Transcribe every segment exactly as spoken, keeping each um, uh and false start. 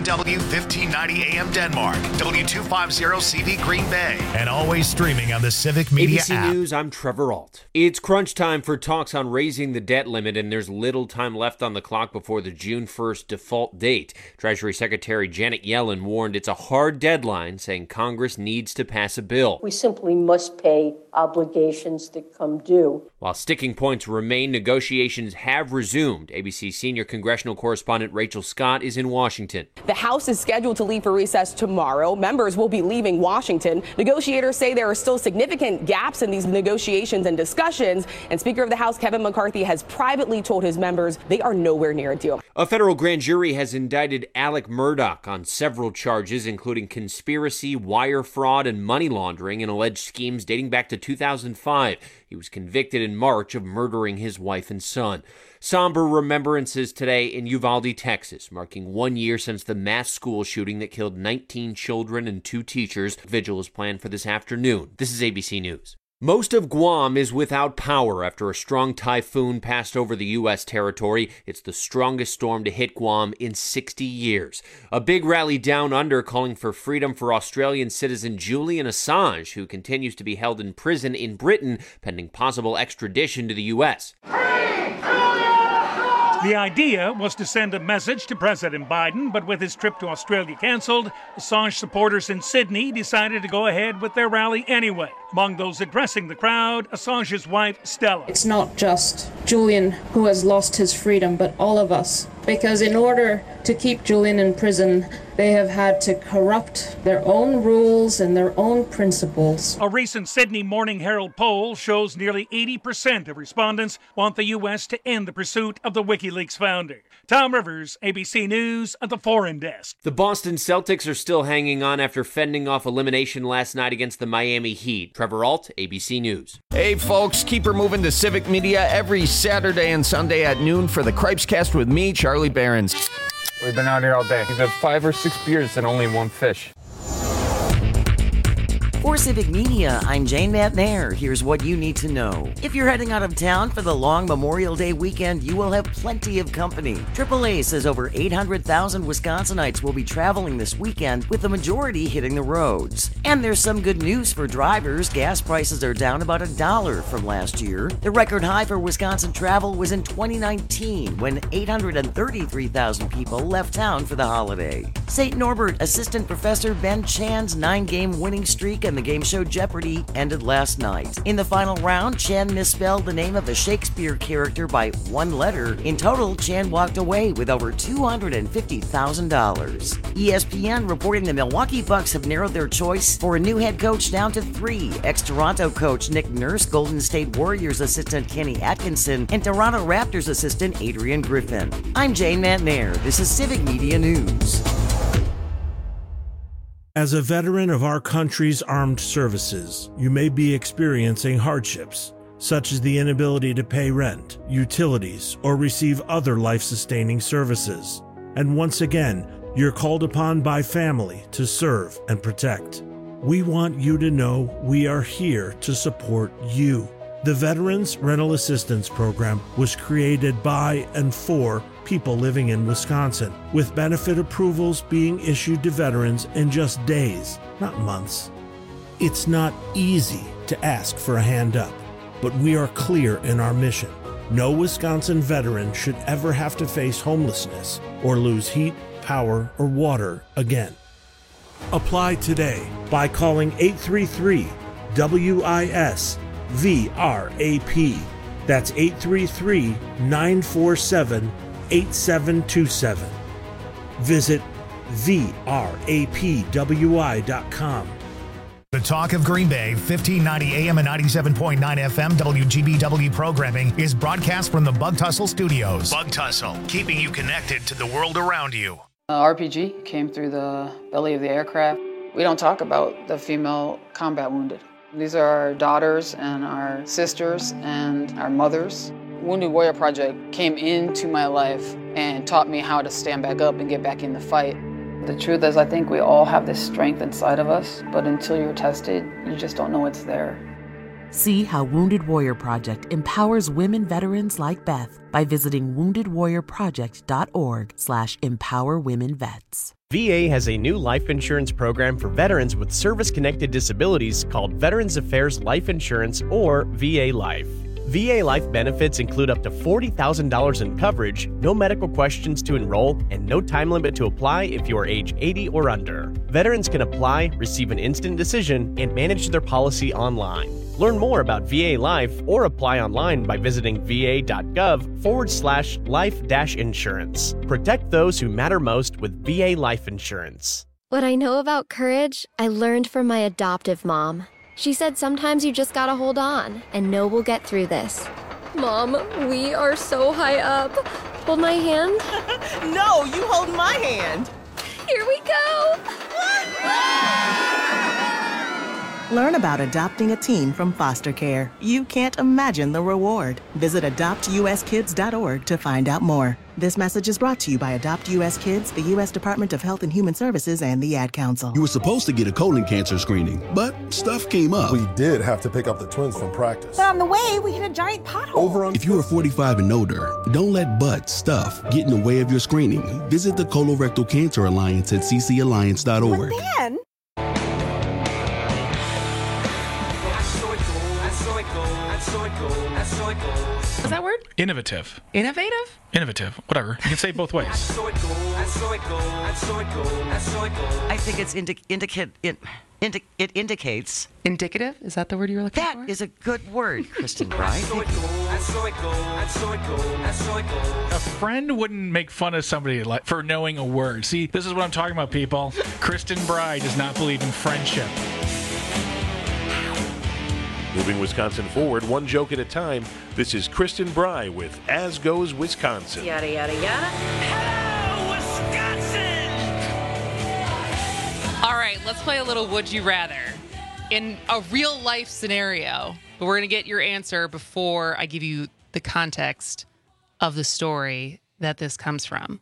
W fifteen ninety A M Denmark, W two fifty C V Green Bay, and always streaming on the Civic Media A B C app. News, I'm Trevor Ault. It's crunch time for talks on raising the debt limit, and there's little time left on the clock before the June first default date. Treasury Secretary Janet Yellen warned it's a hard deadline, saying Congress needs to pass a bill. We simply must pay obligations that come due. While sticking points remain, negotiations have resumed. A B C senior congressional correspondent Rachel Scott is in Washington. The House is scheduled to leave for recess tomorrow. Members will be leaving Washington. Negotiators say there are still significant gaps in these negotiations and discussions, and Speaker of the House Kevin McCarthy has privately told his members they are nowhere near a deal. A federal grand jury has indicted Alec Murdaugh on several charges, including conspiracy, wire fraud, and money laundering in alleged schemes dating back to two thousand five. He was convicted in March of murdering his wife and son. Somber remembrances today in Uvalde, Texas, marking one year since the mass school shooting that killed nineteen children and two teachers. Vigil is planned for this afternoon. This is A B C News. Most of Guam is without power after a strong typhoon passed over the U S territory. It's the strongest storm to hit Guam in sixty years. A big rally down under calling for freedom for Australian citizen Julian Assange, who continues to be held in prison in Britain pending possible extradition to the U S. The idea was to send a message to President Biden, but with his trip to Australia cancelled, Assange supporters in Sydney decided to go ahead with their rally anyway. Among those addressing the crowd, Assange's wife, Stella. It's not just Julian who has lost his freedom, but all of us. Because in order to keep Julian in prison, they have had to corrupt their own rules and their own principles. A recent Sydney Morning Herald poll shows nearly eighty percent of respondents want the U S to end the pursuit of the WikiLeaks founder. Tom Rivers, A B C News at the Foreign Desk. The Boston Celtics are still hanging on after fending off elimination last night against the Miami Heat. Trevor Ault, A B C News. Hey folks, keep her moving to Civic Media every Saturday and Sunday at noon for the Cripescast with me, Charlie Behrens. We've been out here all day. We've had five or six beers and only one fish. For Civic Media, I'm Jane McNair. Here's what you need to know. If you're heading out of town for the long Memorial Day weekend, you will have plenty of company. triple A says over eight hundred thousand Wisconsinites will be traveling this weekend, with the majority hitting the roads. And there's some good news for drivers. Gas prices are down about a dollar from last year. The record high for Wisconsin travel was in twenty nineteen, when eight hundred thirty-three thousand people left town for the holiday. Saint Norbert Assistant Professor Ben Chan's nine-game winning streak and the game show Jeopardy ended last night. In the final round, Chan misspelled the name of a Shakespeare character by one letter. In total, Chan walked away with over two hundred fifty thousand dollars. E S P N reporting the Milwaukee Bucks have narrowed their choice for a new head coach down to three. Ex-Toronto coach Nick Nurse, Golden State Warriors assistant Kenny Atkinson, and Toronto Raptors assistant Adrian Griffin. I'm Jane McNair. This is Civic Media News. As a veteran of our country's armed services, you may be experiencing hardships, such as the inability to pay rent, utilities, or receive other life-sustaining services. And once again, you're called upon by family to serve and protect. We want you to know we are here to support you. The Veterans Rental Assistance Program was created by and for people living in Wisconsin, with benefit approvals being issued to veterans in just days, not months. It's not easy to ask for a hand up, but we are clear in our mission. No Wisconsin veteran should ever have to face homelessness or lose heat, power, or water again. Apply today by calling eight three three W I S V R A P. That's eight three three, nine four seven, eight seven two seven. Visit V R A P W I dot com. The Talk of Green Bay, fifteen ninety A M and ninety-seven point nine F M W G B W programming is broadcast from the Bug Tussle Studios. Bug Tussle, keeping you connected to the world around you. Uh, R P G came through the belly of the aircraft. We don't talk about the female combat wounded. These are our daughters and our sisters and our mothers. Wounded Warrior Project came into my life and taught me how to stand back up and get back in the fight. The truth is, I think we all have this strength inside of us, but until you're tested, you just don't know it's there. See how Wounded Warrior Project empowers women veterans like Beth by visiting wounded warrior project dot org slash empower women vets. V A has a new life insurance program for veterans with service-connected disabilities called Veterans Affairs Life Insurance, or V A Life. V A Life benefits include up to forty thousand dollars in coverage, no medical questions to enroll, and no time limit to apply if you are age eighty or under. Veterans can apply, receive an instant decision, and manage their policy online. Learn more about V A Life or apply online by visiting va.gov forward slash life dash insurance. Protect those who matter most with V A Life Insurance. What I know about courage, I learned from my adoptive mom. She said sometimes you just gotta hold on and know we'll get through this. Mom, we are so high up. Hold my hand. No, you hold my hand. Here we go. Learn about adopting a teen from foster care. You can't imagine the reward. Visit adopt u s kids dot org to find out more. This message is brought to you by Adopt U S Kids, the U S Department of Health and Human Services, and the Ad Council. You were supposed to get a colon cancer screening, but stuff came up. We did have to pick up the twins from practice. But on the way, we hit a giant pothole. Over on- if you are forty-five and older, don't let butt, stuff, get in the way of your screening. Visit the Colorectal Cancer Alliance at c c alliance dot org. But then... Is that word? Innovative. Innovative? Innovative. Whatever. You can say it both ways. I think it's indi- indicate it, indi- it indicates. Indicative? Is that the word you were looking that for? That is a good word, Kristen Bry. A friend wouldn't make fun of somebody like for knowing a word. See, this is what I'm talking about, people. Kristen Bry does not believe in friendship. Moving Wisconsin forward, one joke at a time. This is Kristen Bry with As Goes Wisconsin. Yada, yada, yada. Hello, Wisconsin! All right, let's play a little Would You Rather. In a real life scenario, but we're going to get your answer before I give you the context of the story that this comes from.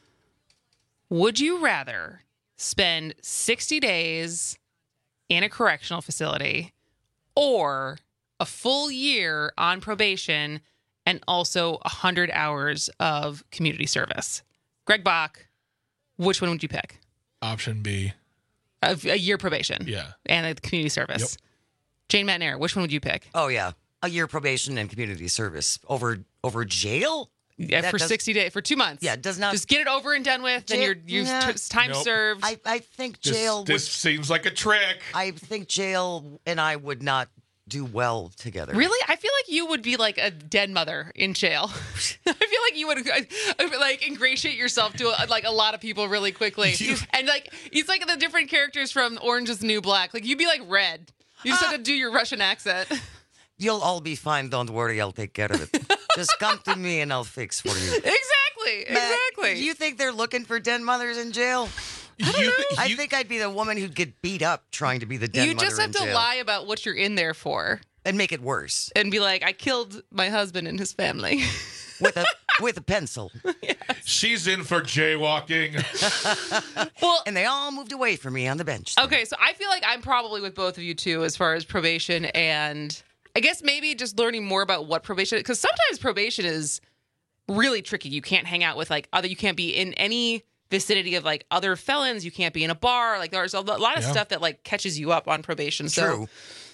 Would you rather spend sixty days in a correctional facility or a full year on probation and also one hundred hours of community service? Greg Bach, which one would you pick? Option B. A, a year probation. Yeah. And a community service. Yep. Jane Matnair, which one would you pick? Oh, yeah. A year probation and community service. Over over jail? Yeah, That for does- sixty days, for two months. Yeah, it does not... Just get it over and done with, and Jail- you're, you've Yeah. t- time Nope. served. I, I think This, jail this would... seems like a trick. I think jail and I would not do well together. Really? I feel like you would be like a dead mother in jail. I feel like you would uh, like ingratiate yourself to uh, like a lot of people really quickly. And like it's like the different characters from Orange is the New Black. Like you'd be like Red. You just Uh, have to do your Russian accent. You'll all be fine. Don't worry. I'll take care of it. Just come to me and I'll fix for you. Exactly. Matt, Exactly. You think they're looking for den mothers in jail? I don't know. I think I'd be the woman who'd get beat up trying to be the den You mother just have in to jail. lie about what you're in there for. And make it worse. And be like, I killed my husband and his family. With a with a pencil. She's in for jaywalking. Well, and they all moved away from me on the bench. Okay, so I feel like I'm probably with both of you too as far as probation and I guess maybe just learning more about what probation, because sometimes probation is really tricky. You can't hang out with like other, you can't be in any vicinity of like other felons. You can't be in a bar. Like there's a lot of Yeah. stuff that like catches you up on probation. So, True.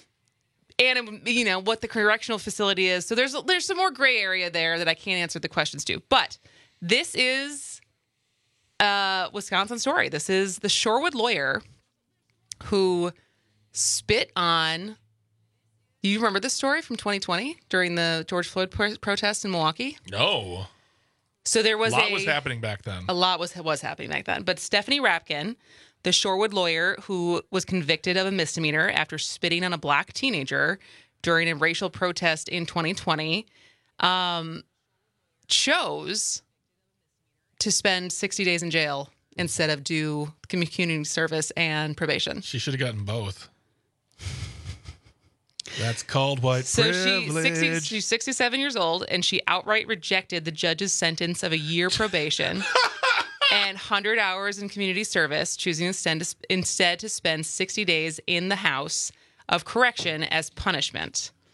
and you know what the correctional facility is. So there's there's some more gray area there that I can't answer the questions to. But this is a Wisconsin story. This is the Shorewood lawyer who spit on. Do you remember this story from twenty twenty during the George Floyd pro- protest in Milwaukee? No. So there was a lot a, was happening back then. A lot was was happening back then. But Stephanie Rapkin, the Shorewood lawyer who was convicted of a misdemeanor after spitting on a black teenager during a racial protest in twenty twenty, um, chose to spend sixty days in jail instead of do community service and probation. She should have gotten both. That's called white So privilege. she, sixty, she's sixty-seven years old, and she outright rejected the judge's sentence of a year probation and one hundred hours in community service, choosing instead to, instead to spend sixty days in the house of correction as punishment.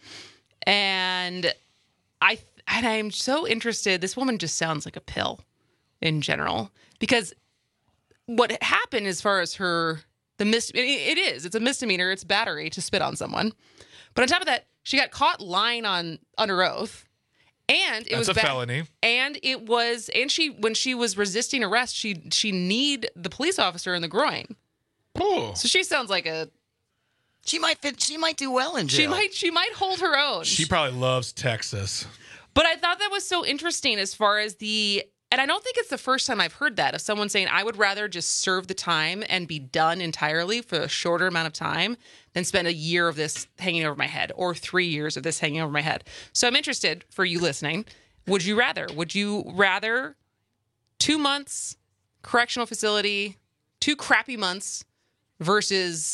And I and I'm so interested. This woman just sounds like a pill in general, because what happened as far as her the mis it is it's a misdemeanor, it's battery to spit on someone, but on top of that, she got caught lying on under oath, and it That's was a ba- felony. And it was and she when she was resisting arrest, she she kneed the police officer in the groin. Oh, so she sounds like a. She might fit. She might do well in jail. She might. She might hold her own. She probably loves Texas. But I thought that was so interesting as far as the, and I don't think it's the first time I've heard that of someone saying, I would rather just serve the time and be done entirely for a shorter amount of time than spend a year of this hanging over my head or three years of this hanging over my head. So I'm interested for you listening. Would you rather? Would you rather two months correctional facility, two crappy months versus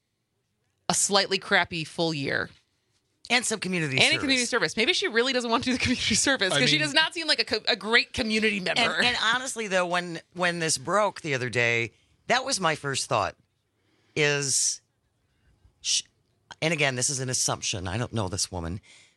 a slightly crappy full year? And some community and service. And a community service. Maybe she really doesn't want to do the community service because she does not seem like a, co- a great community member. And, and honestly, though, when when this broke the other day, that was my first thought. Is, sh- and again, this is an assumption. I don't know this woman.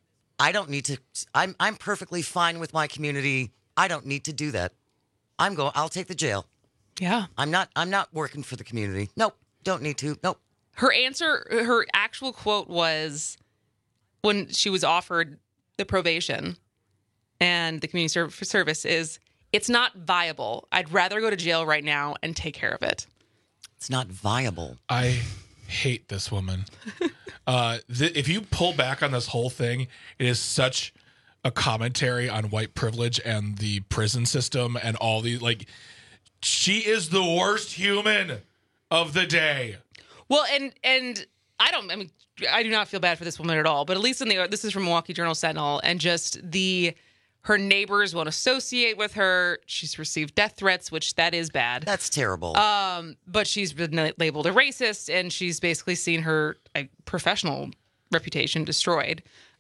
I don't need to. I'm I'm perfectly fine with my community. I don't need to do that. I'm going. I'll take the jail. Yeah. I'm not. I'm not working for the community. Nope. Don't need to. Nope. Her answer, her actual quote was, when she was offered the probation and the community serv- service is, it's not viable. I'd rather go to jail right now and take care of it. It's not viable. I hate this woman. uh, th- if you pull back on this whole thing, it is such a commentary on white privilege and the prison system and all these, like, she is the worst human of the day. Well, and, and I don't, I mean, I do not feel bad for this woman at all, but at least in the, this is from Milwaukee Journal Sentinel, and just the, her neighbors won't associate with her. She's received death threats, which that is bad. That's terrible. Um, but she's been labeled a racist, and she's basically seen her uh, professional reputation destroyed.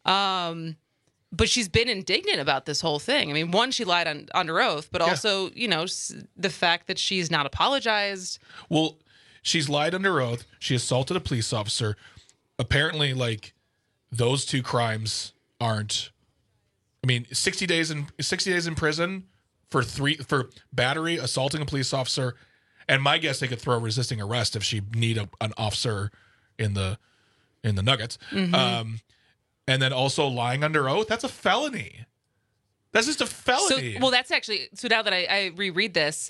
Um, but she's been indignant about this whole thing. I mean, one, she lied on, under oath, but Yeah. also, you know, the fact that she's not apologized. Well, she's lied under oath. She assaulted a police officer. Apparently, like, those two crimes aren't. I mean, sixty days in sixty days in prison for three for battery, assaulting a police officer, and my guess they could throw resisting arrest if she need a, an officer in the in the Nuggets. Mm-hmm. Um, and then also lying under oath. That's a felony. That's just a felony. So, well, that's actually so. Now that I, I reread this.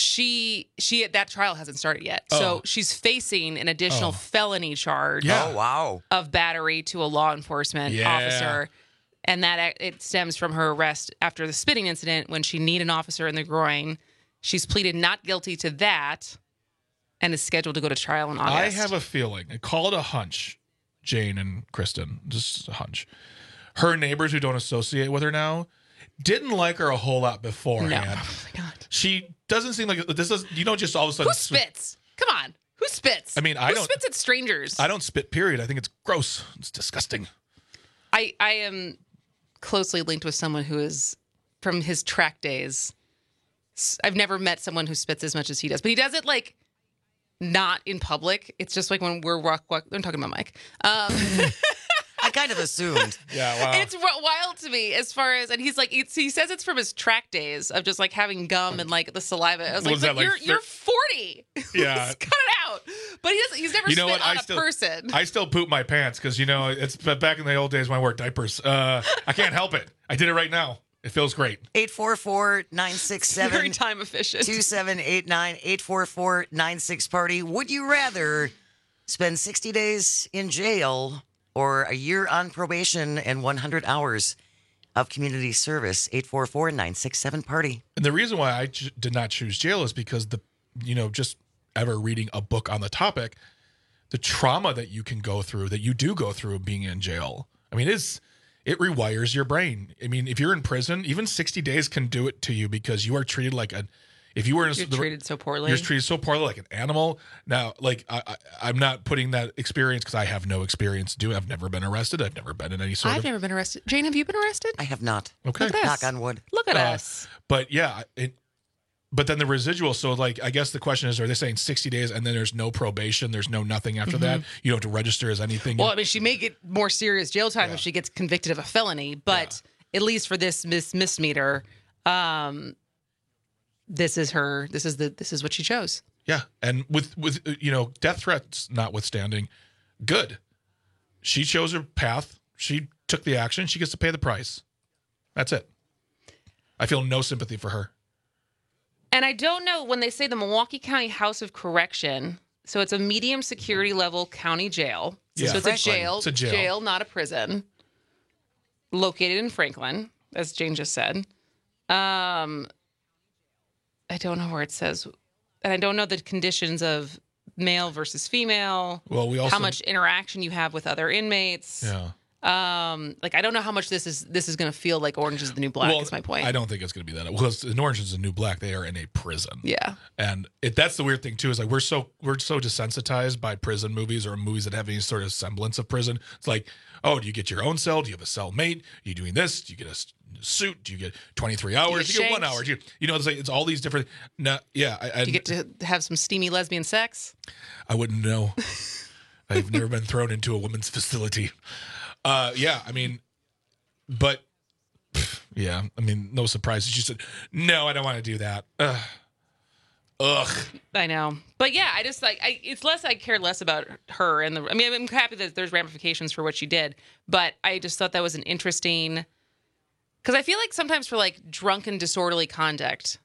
She she that trial hasn't started yet, Oh. so she's facing an additional Oh. felony charge. Yeah. Oh, wow. Of battery to a law enforcement Yeah. officer, and that it stems from her arrest after the spitting incident when she kneed an officer in the groin. She's pleaded not guilty to that, and is scheduled to go to trial in August. I have a feeling. I call it a hunch, Jane and Kristen. Just a hunch. Her neighbors who don't associate with her now didn't like her a whole lot beforehand. No. Oh my God. She doesn't seem like this. Is you know just all of a sudden Who spits? Come on, who spits? I mean, I who don't- spits at strangers. I don't spit. Period. I think it's gross. It's disgusting. I I am closely linked with someone who is from his track days. S- I've never met someone who spits as much as he does, but he does it like not in public. It's just like when we're walk. walk I'm talking about Mike. Um, I kind of assumed. Yeah, wow. It's w- wild to me as far as, and he's like, it's, he says it's from his track days of just like having gum and like the saliva. I was What like, was but that, like you're thir- you're forty. Yeah. Cut it out. But he doesn't. He's never You know spit what? on I a still, person. I still poop my pants because you know it's but back in the old days when I wore diapers. Uh, I can't help it. I did it right now. It feels great. eight four four, nine six seven, Very time efficient. two seven eight nine, eight four four, nine six party. Would you rather spend sixty days in jail or a year on probation and one hundred hours of community service? eight four four, nine six seven party. And the reason why I ch- did not choose jail is because the, you know, just ever reading a book on the topic, the trauma that you can go through, that you do go through being in jail. I mean, it's, it rewires your brain. I mean, if you're in prison, even sixty days can do it to you because you are treated like a, if you were in You're the, treated so poorly. You're treated so poorly like an animal. Now, like, I, I, I'm not putting that experience because I have no experience doing I've never been arrested. I've never been in any sort I've of. never been arrested. Jane, have you been arrested? I have not. Okay. Look at Knock us. on wood. Look at Uh, us. But yeah, it, but then the residual. So like, I guess the question is, are they saying sixty days and then there's no probation? There's no nothing after mm-hmm. that. You don't have to register as anything. Well, I mean, she may get more serious jail time yeah. if she gets convicted of a felony, but yeah. at least for this mis- misdemeanor, um, this is her, this is the, this is what she chose. Yeah. And with, with, you know, death threats notwithstanding, good. She chose her path. She took the action. She gets to pay the price. That's it. I feel no sympathy for her. And I don't know, when they say the Milwaukee County House of Correction, so it's a medium security level county jail. Yeah. So it's a jail, it's a jail, jail, not a prison, located in Franklin, as Jane just said. Um, I don't know where it says, and I don't know the conditions of male versus female. Well, we also how much interaction you have with other inmates. Yeah. Um, like I don't know how much this is. This is going to feel like Orange is the New Black. Well, is my point. I don't think it's going to be that. Well, in Orange is the New Black, they are in a prison. Yeah, and it, that's the weird thing too. Is like we're so we're so desensitized by prison movies or movies that have any sort of semblance of prison. It's like, oh, do you get your own cell? Do you have a cellmate? Are you doing this? Do you get a suit? Do you get twenty-three hours? Do you get, do you get one hour? Do you, you know, it's like it's all these different. No, yeah, I, I, do you get to have some steamy lesbian sex? I wouldn't know. I've never been thrown into a women's facility. Uh, yeah, I mean, but pff, yeah, I mean, no surprise. She said, "No, I don't want to do that." Ugh. Ugh. I know, but yeah, I just like I. It's less I care less about her and the. I mean, I'm happy that there's ramifications for what she did, but I just thought that was an interesting. Because I feel like sometimes for like drunken disorderly conduct,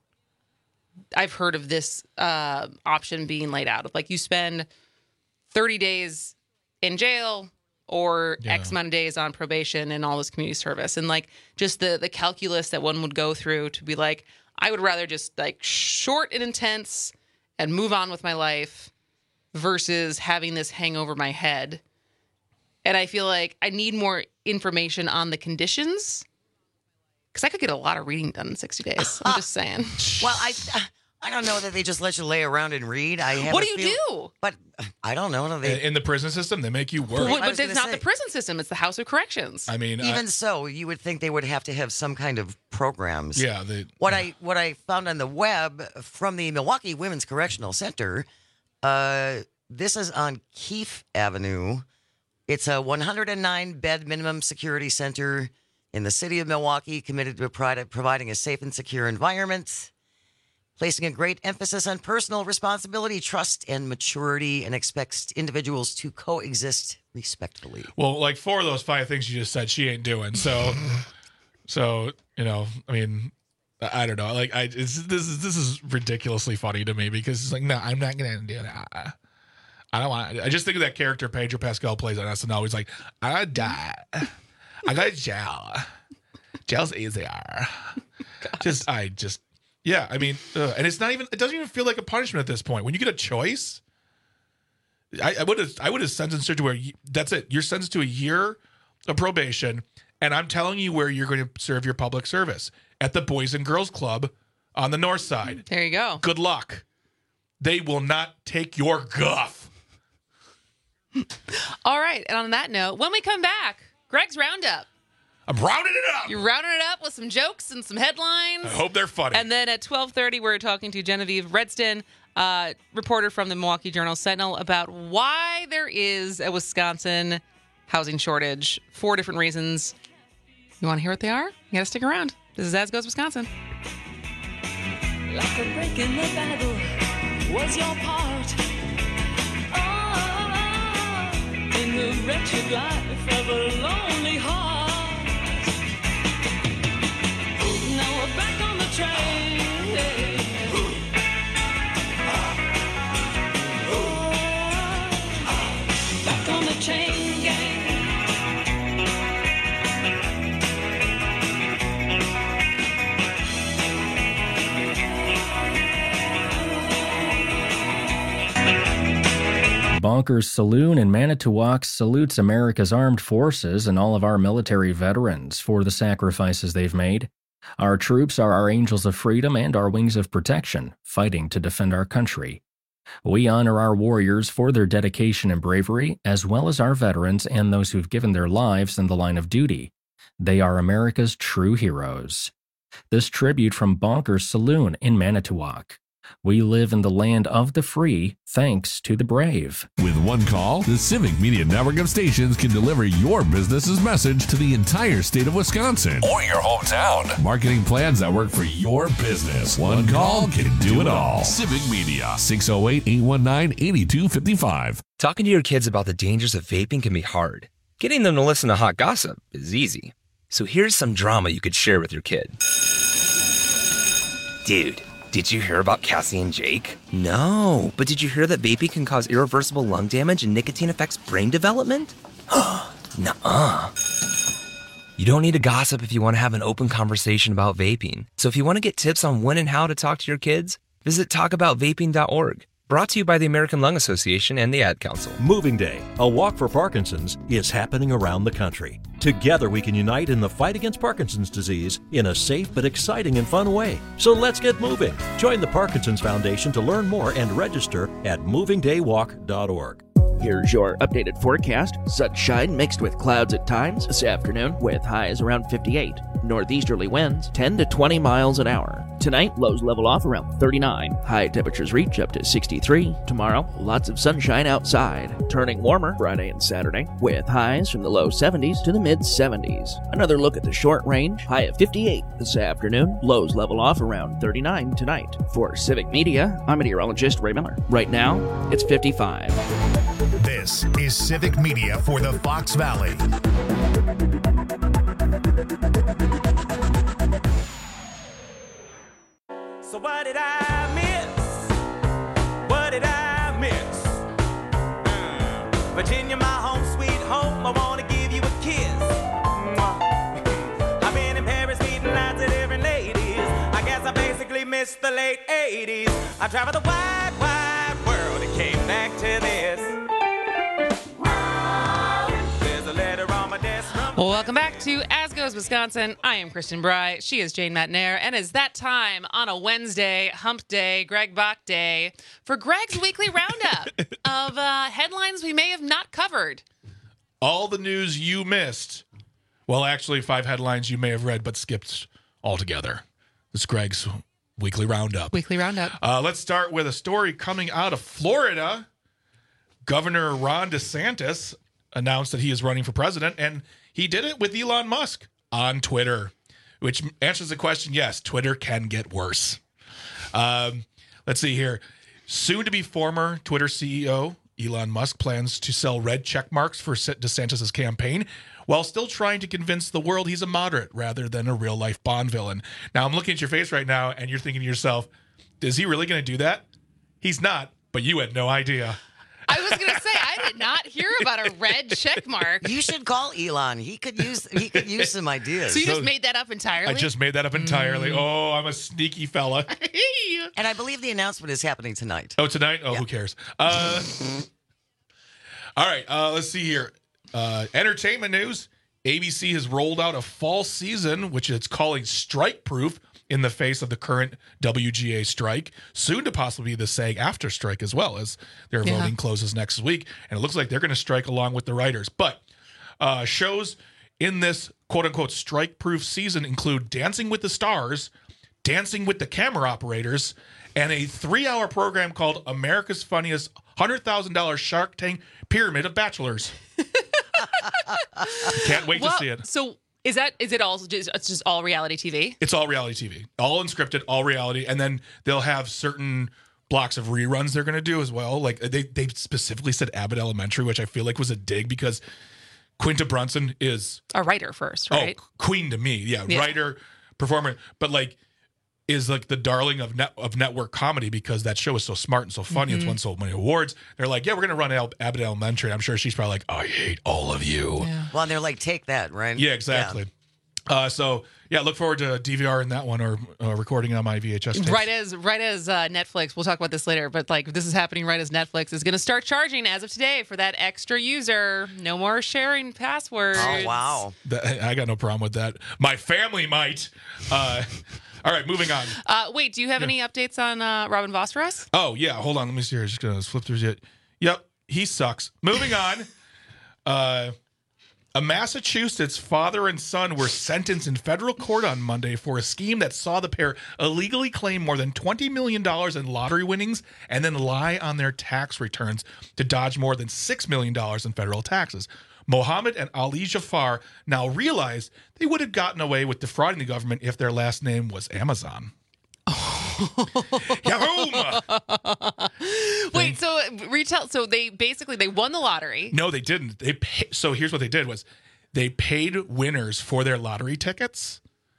I've heard of this uh, option being laid out of like you spend thirty days in jail. Or yeah. X amount of days on probation and all this community service. And like just the the calculus that one would go through to be like, I would rather just like short and intense and move on with my life versus having this hang over my head. And I feel like I need more information on the conditions because I could get a lot of reading done in sixty days. I'm just saying. Well, I... I don't know that they just let you lay around and read. I have what do you feel, do? But I don't know. They, in the prison system, they make you work. But, but it's not say. the prison system. It's the House of Corrections. I mean, even I, so, you would think they would have to have some kind of programs. Yeah. They, what yeah. I what I found on the web from the Milwaukee Women's Correctional Center, uh, this is on Keefe Avenue. It's a one hundred nine bed minimum security center in the city of Milwaukee, committed to providing a safe and secure environment, placing a great emphasis on personal responsibility, trust, and maturity, and expects individuals to coexist respectfully. Well, like four of those five things you just said, she ain't doing. So, so you know, I mean, I don't know. Like, I it's, this is this is ridiculously funny to me because it's like, no, I'm not gonna do that. I don't want. I just think of that character Pedro Pascal plays on S N L. He's like, I die. I go to jail. Jail's easier. Just, I just. Yeah, I mean, uh, and it's not even, it doesn't even feel like a punishment at this point. When you get a choice, I, I would have I would have sentenced her to where, you, that's it. You're sentenced to a year of probation, and I'm telling you where you're going to serve your public service. At the Boys and Girls Club on the north side. There you go. Good luck. They will not take your guff. All right, and on that note, when we come back, Greg's Roundup. I'm rounding it up. You're rounding it up with some jokes and some headlines. I hope they're funny. And then at twelve thirty, we're talking to Genevieve Redston, uh, reporter from the Milwaukee Journal-Sentinel, about why there is a Wisconsin housing shortage. Four different reasons. You want to hear what they are? You got to stick around. This is As Goes Wisconsin. Like a break in the battle was your part. Oh, in the wretched life of a lonely heart. Now we're back on the train. Oh, back on the chain gang. Bonkers Saloon in Manitowoc salutes America's armed forces and all of our military veterans for the sacrifices they've made. Our troops are our angels of freedom and our wings of protection, fighting to defend our country. We honor our warriors for their dedication and bravery, as well as our veterans and those who've given their lives in the line of duty. They are America's true heroes. This tribute from Bonkers Saloon in Manitowoc. We live in the land of the free, thanks to the brave. With one call, the Civic Media Network of stations can deliver your business's message to the entire state of Wisconsin or your hometown. Marketing plans that work for your business. One call can do it all. Civic Media, six oh eight, eight one nine, eight two five five. Talking to your kids about the dangers of vaping can be hard. Getting them to listen to hot gossip is easy. So here's some drama you could share with your kid. Dude, did you hear about Cassie and Jake? No, but did you hear that vaping can cause irreversible lung damage and nicotine affects brain development? Nuh-uh. You don't need to gossip if you want to have an open conversation about vaping. So if you want to get tips on when and how to talk to your kids, visit talk about vaping dot org. Brought to you by the American Lung Association and the Ad Council. Moving Day, a walk for Parkinson's, is happening around the country. Together we can unite in the fight against Parkinson's disease in a safe but exciting and fun way. So let's get moving. Join the Parkinson's Foundation to learn more and register at moving day walk dot org. Here's your updated forecast. Sunshine mixed with clouds at times this afternoon with highs around fifty-eight. Northeasterly winds ten to twenty miles an hour. Tonight, lows level off around thirty-nine. High temperatures reach up to sixty-three. Tomorrow, lots of sunshine outside. Turning warmer Friday and Saturday with highs from the low seventies to the mid seventies. Another look at the short range. High of fifty-eight this afternoon. Lows level off around thirty-nine tonight. For Civic Media, I'm meteorologist Ray Miller. Right now, it's fifty-five. This is Civic Media for the Fox Valley. So what did I miss? What did I miss? Mm. Virginia, my home, sweet home, I want to give you a kiss. Mwah. I've been in Paris meeting lots of different ladies. I guess I basically missed the late eighties. I traveled the wide, wide world and came back to this. There's a letter on my desk. Well, welcome back to As Goes Wisconsin. I am Kristen Bry. She is Jane Matnair. And it's that time on a Wednesday, hump day, Greg Bach day, for Greg's weekly roundup of uh, headlines we may have not covered. All the news you missed. Well, actually, five headlines you may have read but skipped altogether. It's Greg's weekly roundup. Weekly roundup. Uh, let's start with a story coming out of Florida. Governor Ron DeSantis announced that he is running for president, and he did it with Elon Musk on Twitter, which answers the question, yes, Twitter can get worse. Um, let's see here. Soon to be former Twitter C E O, Elon Musk plans to sell red check marks for DeSantis' campaign while still trying to convince the world he's a moderate rather than a real-life Bond villain. Now, I'm looking at your face right now, and you're thinking to yourself, is he really going to do that? He's not, but you had no idea. I was going to say, I did not hear about a red check mark. You should call Elon. He could use he could use some ideas. So you just made that up entirely? I just made that up entirely. Mm. Oh, I'm a sneaky fella. And I believe the announcement is happening tonight. Oh, tonight? Oh, yeah. Who cares? Uh, all right, uh, let's see here. Uh, entertainment news. A B C has rolled out a fall season, which it's calling Strike Proof, in the face of the current W G A strike, soon to possibly be the SAG-AFTRA strike as well, as their yeah. voting closes next week. And it looks like they're going to strike along with the writers. But uh, shows in this quote-unquote strike-proof season include Dancing with the Stars, Dancing with the Camera Operators, and a three-hour program called America's Funniest one hundred thousand dollars Shark Tank Pyramid of Bachelors. Can't wait well, to see it. So is that is it all just, it's just all reality T V? It's all reality T V, all unscripted, all reality, and then they'll have certain blocks of reruns they're going to do as well. Like they they specifically said Abbott Elementary, which I feel like was a dig because Quinta Brunson is a writer first, right? Oh, queen to me, yeah, yeah. writer, performer, but like is like the darling of net of network comedy because that show is so smart and so funny. Mm-hmm. It's won so many awards. They're like, yeah, we're gonna run Al- Abbott Elementary. I'm sure she's probably like, I hate all of you. Yeah. Well, they're like, take that, right? Yeah, exactly. Yeah. Uh, so yeah, look forward to D V R in that one or uh, recording it on my V H S tapes. Right as right as uh, Netflix. We'll talk about this later, but like this is happening right as Netflix is going to start charging as of today for that extra user. No more sharing passwords. Oh wow! That, I got no problem with that. My family might. Uh, All right, moving on. Uh, wait, do you have yeah. any updates on uh, Robin Voss for us? Oh, yeah. Hold on. Let me see here. Just going to flip through it. Yep. He sucks. Moving on. Uh, A Massachusetts father and son were sentenced in federal court on Monday for a scheme that saw the pair illegally claim more than twenty million dollars in lottery winnings and then lie on their tax returns to dodge more than six million dollars in federal taxes. Mohammed and Ali Jafar now realize they would have gotten away with defrauding the government if their last name was Amazon. Yahoo! Wait, so retail, so they basically, they won the lottery. No, they didn't. They pay, so here's what they did was they paid winners for their lottery tickets.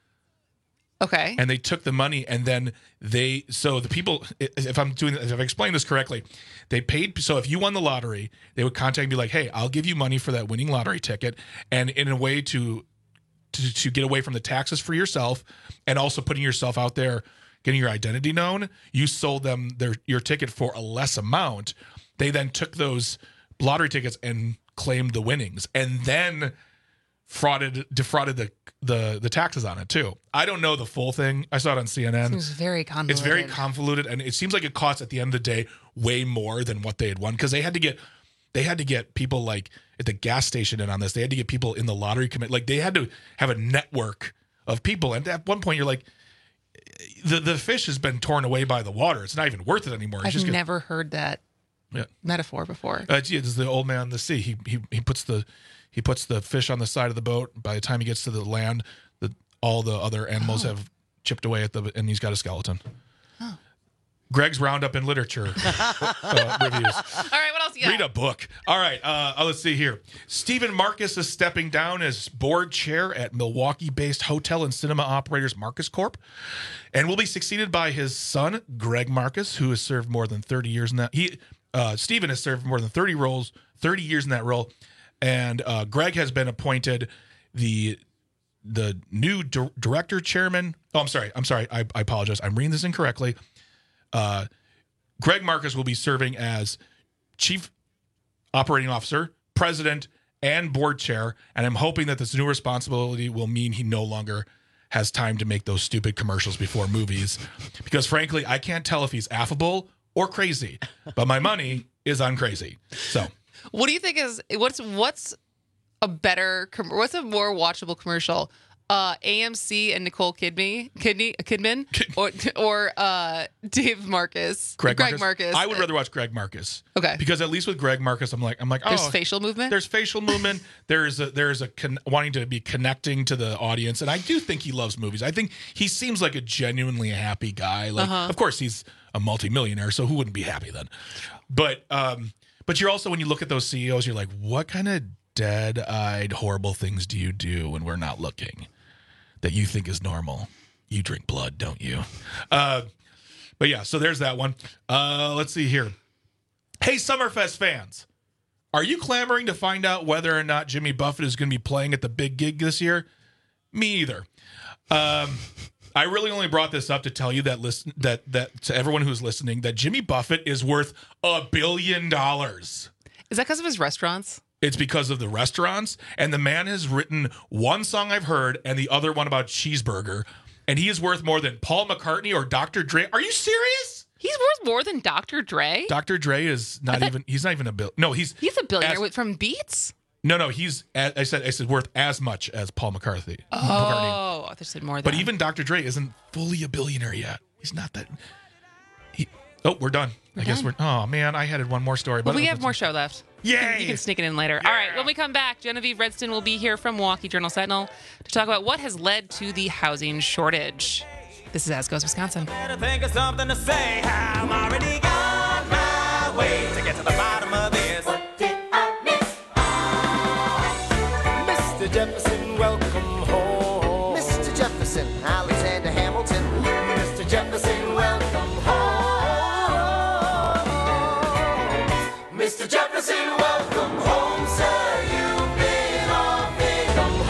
Okay. And they took the money and then they, so the people, if I'm doing, if I've explained this correctly, they paid, so if you won the lottery, they would contact and be like, hey, I'll give you money for that winning lottery ticket. And in a way to, to, to get away from the taxes for yourself and also putting yourself out there, getting your identity known, you sold them their your ticket for a less amount. They then took those lottery tickets and claimed the winnings and then frauded, defrauded the, the, the taxes on it too. I don't know the full thing. I saw it on C N N. Seems very convoluted. It's very convoluted, and it seems like it costs at the end of the day way more than what they had won because they had to get they had to get people like at the gas station in on this. They had to get people in the lottery committee. Like they had to have a network of people. And at one point, you're like, the the fish has been torn away by the water. It's not even worth it anymore. It's I've just never gonna, heard that yeah. metaphor before. Uh, it's, it's the old man in the sea. He he he puts the he puts the fish on the side of the boat. By the time he gets to the land, the all the other animals oh. have chipped away at the, and he's got a skeleton. Oh. Greg's Roundup in Literature uh, reviews. All right, what else you got? Read a book. All right, uh, let's see here. Stephen Marcus is stepping down as board chair at Milwaukee-based hotel and cinema operators Marcus Corp, and will be succeeded by his son, Greg Marcus, who has served more than thirty years in that. He, uh, Stephen has served more than thirty roles, thirty years in that role, and uh, Greg has been appointed the the new di- director chairman. Oh, I'm sorry. I'm sorry. I, I apologize. I'm reading this incorrectly. Uh, Greg Marcus will be serving as chief operating officer, president, and board chair. And I'm hoping that this new responsibility will mean he no longer has time to make those stupid commercials before movies. Because frankly, I can't tell if he's affable or crazy, but my money is on crazy. So what do you think is, what's, what's a better, what's a more watchable commercial? Uh, A M C and Nicole Kidman, Kidney, Kidman, or or uh, Dave Marcus, Greg, Greg Marcus? Marcus. I would rather watch Greg Marcus. Okay, because at least with Greg Marcus, I'm like, I'm like, oh, there's facial movement. There's facial movement. There's a there's a con- wanting to be connecting to the audience, and I do think he loves movies. I think he seems like a genuinely happy guy. Like, uh-huh. of course, he's a multimillionaire, so who wouldn't be happy then? But um, but you're also when you look at those C E Os, you're like, what kind of dead-eyed, horrible things do you do when we're not looking? That you think is normal. You drink blood, don't you? Uh, but yeah, so there's that one. Uh, let's see here. Hey, Summerfest fans. Are you clamoring to find out whether or not Jimmy Buffett is going to be playing at the big gig this year? Me either. Um, I really only brought this up to tell you that listen that that to everyone who's listening that Jimmy Buffett is worth a billion dollars. Is that because of his restaurants? It's because of the restaurants, and the man has written one song I've heard and the other one about cheeseburger, and he is worth more than Paul McCartney or Doctor Dre. Are you serious? He's worth more than Doctor Dre? Doctor Dre is not thought, even, he's not even a bill. No, he's. He's a billionaire as, with, from Beats? No, no, he's, I said, I said worth as much as Paul McCarthy. Oh, McCartney. I thought you said more than But even Doctor Dre isn't fully a billionaire yet. He's not that. He, oh, we're done. We're I done. guess we're, oh man, I had one more story. Well, but we have more show left. Yay! You can, you can sneak it in later. Yeah. All right, when we come back, Genevieve Redston will be here from Milwaukee Journal-Sentinel to talk about what has led to the housing shortage. This is As Goes Wisconsin. Better think of something to say. I'm already on my way to get to the bottom of this. What did I miss? Oh, Mister Jefferson, welcome home. Mister Jefferson, Alexander Hamilton. Mister Jefferson, welcome home. Mister Jefferson, welcome home, sir. You've been off it.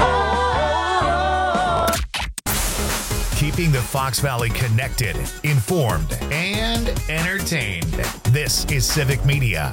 Come home. Keeping the Fox Valley connected, informed, and entertained. This is Civic Media.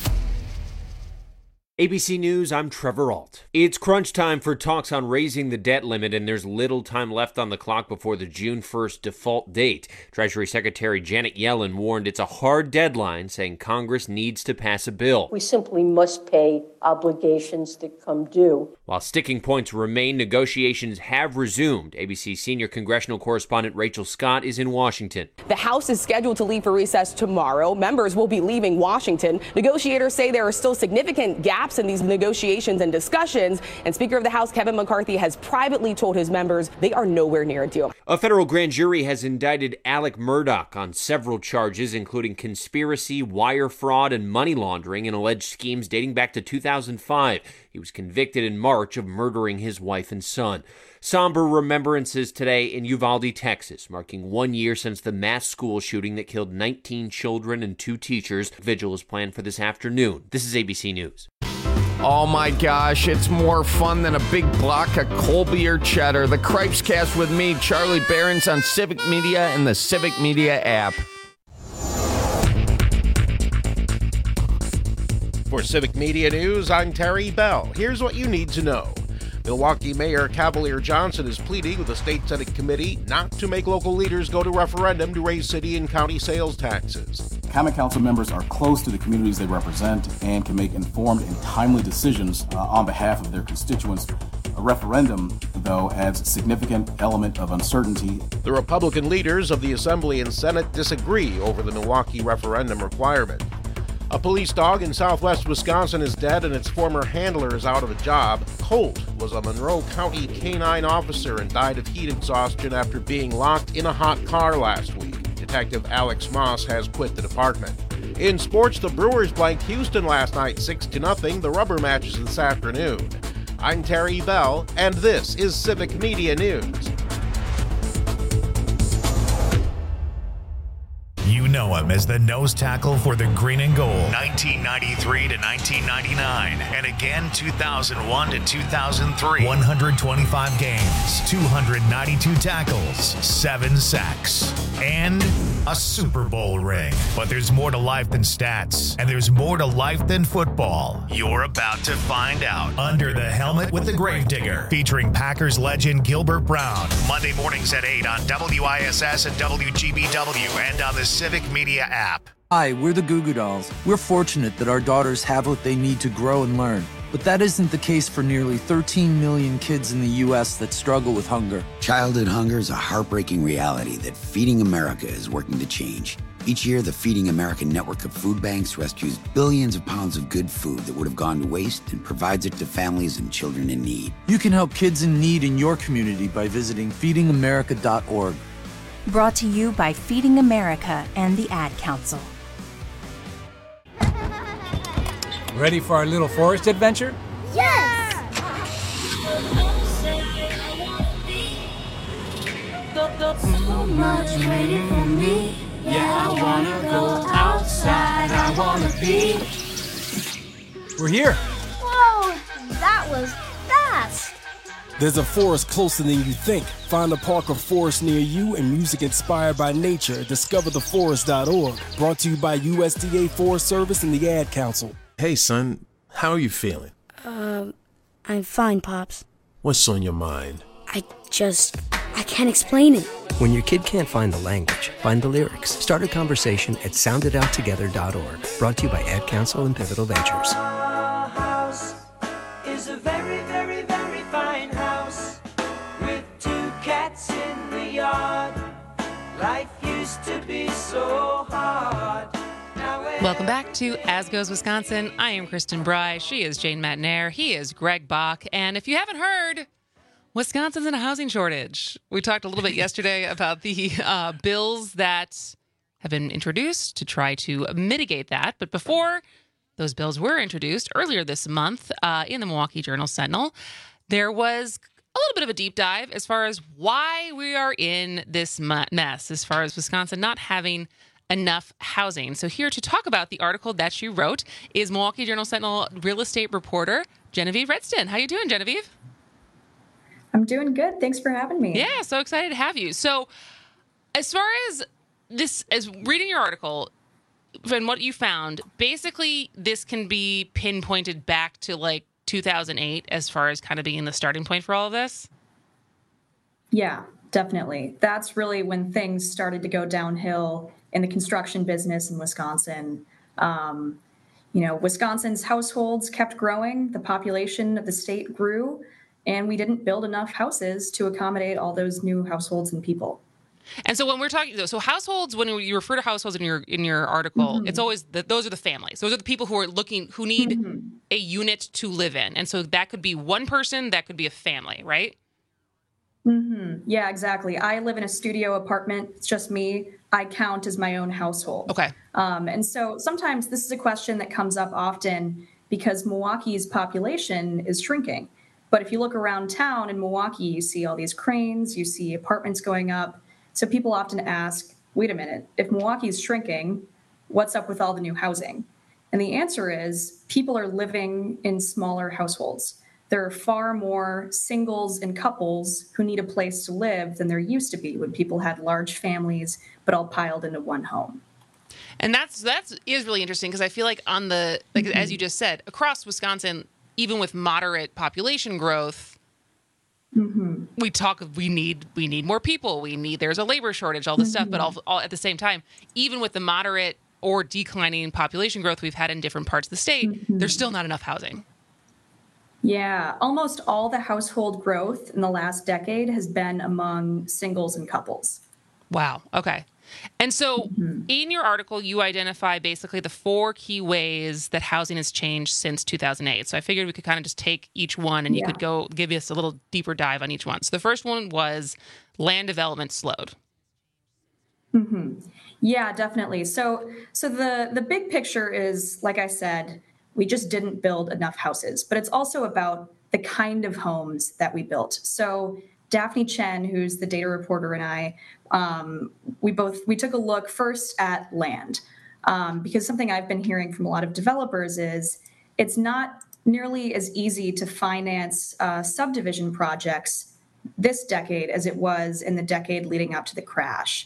A B C News, I'm Trevor Ault. It's crunch time for talks on raising the debt limit, and there's little time left on the clock before the June first default date. Treasury Secretary Janet Yellen warned it's a hard deadline, saying Congress needs to pass a bill. We simply must pay obligations that come due. While sticking points remain, negotiations have resumed. A B C senior congressional correspondent Rachel Scott is in Washington. The House is scheduled to leave for recess tomorrow. Members will be leaving Washington. Negotiators say there are still significant gaps in these negotiations and discussions, and Speaker of the House Kevin McCarthy has privately told his members they are nowhere near a deal. A federal grand jury has indicted Alec Murdaugh on several charges, including conspiracy, wire fraud, and money laundering in alleged schemes dating back to two thousand five. He was convicted in March of murdering his wife and son. Somber remembrances today in Uvalde, Texas, marking one year since the mass school shooting that killed nineteen children and two teachers. Vigil is planned for this afternoon. This is A B C News. Oh my gosh, it's more fun than a big block of Colby or cheddar. The Cripes Cast with me, Charlie Barons, on Civic Media and the Civic Media app. For Civic Media News, I'm Terry Bell. Here's what you need to know. Milwaukee Mayor Cavalier Johnson is pleading with the State Senate Committee not to make local leaders go to referendum to raise city and county sales taxes. Common Council members are close to the communities they represent and can make informed and timely decisions uh, on behalf of their constituents. A referendum, though, adds a significant element of uncertainty. The Republican leaders of the Assembly and Senate disagree over the Milwaukee referendum requirement. A police dog in southwest Wisconsin is dead and its former handler is out of a job. Colt was a Monroe County canine officer and died of heat exhaustion after being locked in a hot car last week. Detective Alex Moss has quit the department. In sports, the Brewers blanked Houston last night six to nothing. The rubber matches this afternoon. I'm Terry Bell, and this is Civic Media News. You know him as the nose tackle for the Green and Gold, nineteen ninety-three to nineteen ninety-nine, and again two thousand one to two thousand three. one hundred twenty-five games, two hundred ninety-two tackles, seven sacks, and a Super Bowl ring. But there's more to life than stats, and there's more to life than football. You're about to find out. Under the Helmet with the Gravedigger, featuring Packers legend Gilbert Brown. Monday mornings at eight on W I S S and W G B W and on the Civic Media app. Hi, we're the Goo Goo Dolls. We're fortunate that our daughters have what they need to grow and learn. But that isn't the case for nearly thirteen million kids in the U S that struggle with hunger. Childhood hunger is a heartbreaking reality that Feeding America is working to change. Each year, the Feeding America network of food banks rescues billions of pounds of good food that would have gone to waste and provides it to families and children in need. You can help kids in need in your community by visiting feeding america dot org. Brought to you by Feeding America and the Ad Council. Ready for our little forest adventure? Yes! So much waiting for me. Yeah, I wanna go outside. I wanna be. We're here. Whoa, that was fast. There's a forest closer than you think. Find a park or forest near you and music inspired by nature at discover the forest dot org. Brought to you by U S D A Forest Service and the Ad Council. Hey, son, how are you feeling? Um, I'm fine, Pops. What's on your mind? I just, I can't explain it. When your kid can't find the language, find the lyrics. Start a conversation at sound it out together dot org. Brought to you by Ad Council and Pivotal Ventures. Our house is a very, very, very fine house with two cats in the yard. Life used to be so hard. Welcome back to As Goes Wisconsin. I am Kristen Bry. She is Jane Matnair. He is Greg Bach. And if you haven't heard, Wisconsin's in a housing shortage. We talked a little bit yesterday about the uh, bills that have been introduced to try to mitigate that. But before those bills were introduced earlier this month uh, in the Milwaukee Journal-Sentinel, there was a little bit of a deep dive as far as why we are in this mess, as far as Wisconsin not having enough housing. So here to talk about the article that you wrote is Milwaukee Journal-Sentinel real estate reporter Genevieve Redston. How you doing, Genevieve? I'm doing good. Thanks for having me. Yeah, so excited to have you. So as far as this, as reading your article and what you found, basically this can be pinpointed back to like two thousand eight as far as kind of being the starting point for all of this? Yeah, definitely. That's really when things started to go downhill in the construction business in Wisconsin. Um, You know, Wisconsin's households kept growing, the population of the state grew, and we didn't build enough houses to accommodate all those new households and people. And so when we're talking, so households, when you refer to households in your in your article, mm-hmm. it's always the, those are the families. Those are the people who are looking, who need mm-hmm. a unit to live in. And so that could be one person, that could be a family, right? Mm-hmm. Yeah, exactly. I live in a studio apartment. It's just me. I count as my own household. Okay. Um, and so sometimes this is a question that comes up often because Milwaukee's population is shrinking. But if you look around town in Milwaukee, you see all these cranes, you see apartments going up. So people often ask, wait a minute, if Milwaukee is shrinking, what's up with all the new housing? And the answer is people are living in smaller households. There are far more singles and couples who need a place to live than there used to be when people had large families, but all piled into one home. And that's that's is really interesting because I feel like on the, like mm-hmm. as you just said, across Wisconsin, even with moderate population growth, mm-hmm. we talk we need we need more people. We need there's a labor shortage, all this mm-hmm. stuff, but all, all at the same time, even with the moderate or declining population growth we've had in different parts of the state, mm-hmm. there's still not enough housing. Yeah, almost all the household growth in the last decade has been among singles and couples. Wow. Okay. And so mm-hmm. in your article, you identify basically the four key ways that housing has changed since two thousand eight. So I figured we could kind of just take each one and you yeah. could go give us a little deeper dive on each one. So the first one was land development slowed. Mm-hmm. Yeah, definitely. So so the, the big picture is, like I said, we just didn't build enough houses, but it's also about the kind of homes that we built. So Daphne Chen, who's the data reporter, and I, um, we both, we took a look first at land um, because something I've been hearing from a lot of developers is it's not nearly as easy to finance uh, subdivision projects this decade as it was in the decade leading up to the crash.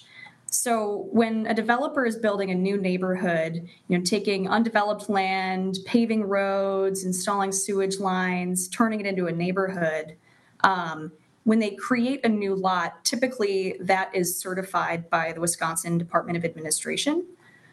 So when a developer is building a new neighborhood, you know, taking undeveloped land, paving roads, installing sewage lines, turning it into a neighborhood, um, when they create a new lot, typically that is certified by the Wisconsin Department of Administration.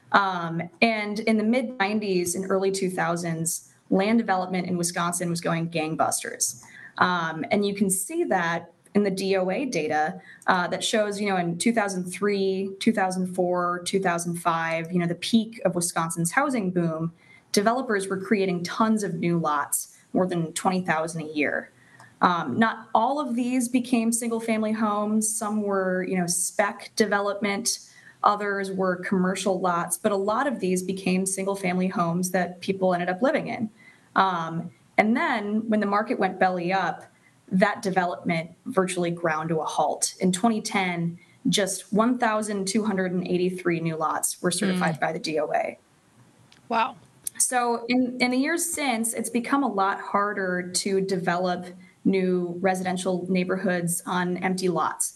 Um, and in the mid nineties and early two thousands, land development in Wisconsin was going gangbusters. Um, and you can see that in the D O A data uh, that shows, you know, in two thousand three, two thousand four, two thousand five, you know, the peak of Wisconsin's housing boom, developers were creating tons of new lots, more than twenty thousand a year. Um, not all of these became single-family homes. Some were, you know, spec development. Others were commercial lots. But a lot of these became single-family homes that people ended up living in. Um, and then when the market went belly up, that development virtually ground to a halt. In twenty ten, just one thousand two hundred eighty-three new lots were certified mm. by the D O A. Wow. So in, in the years since, it's become a lot harder to develop new residential neighborhoods on empty lots.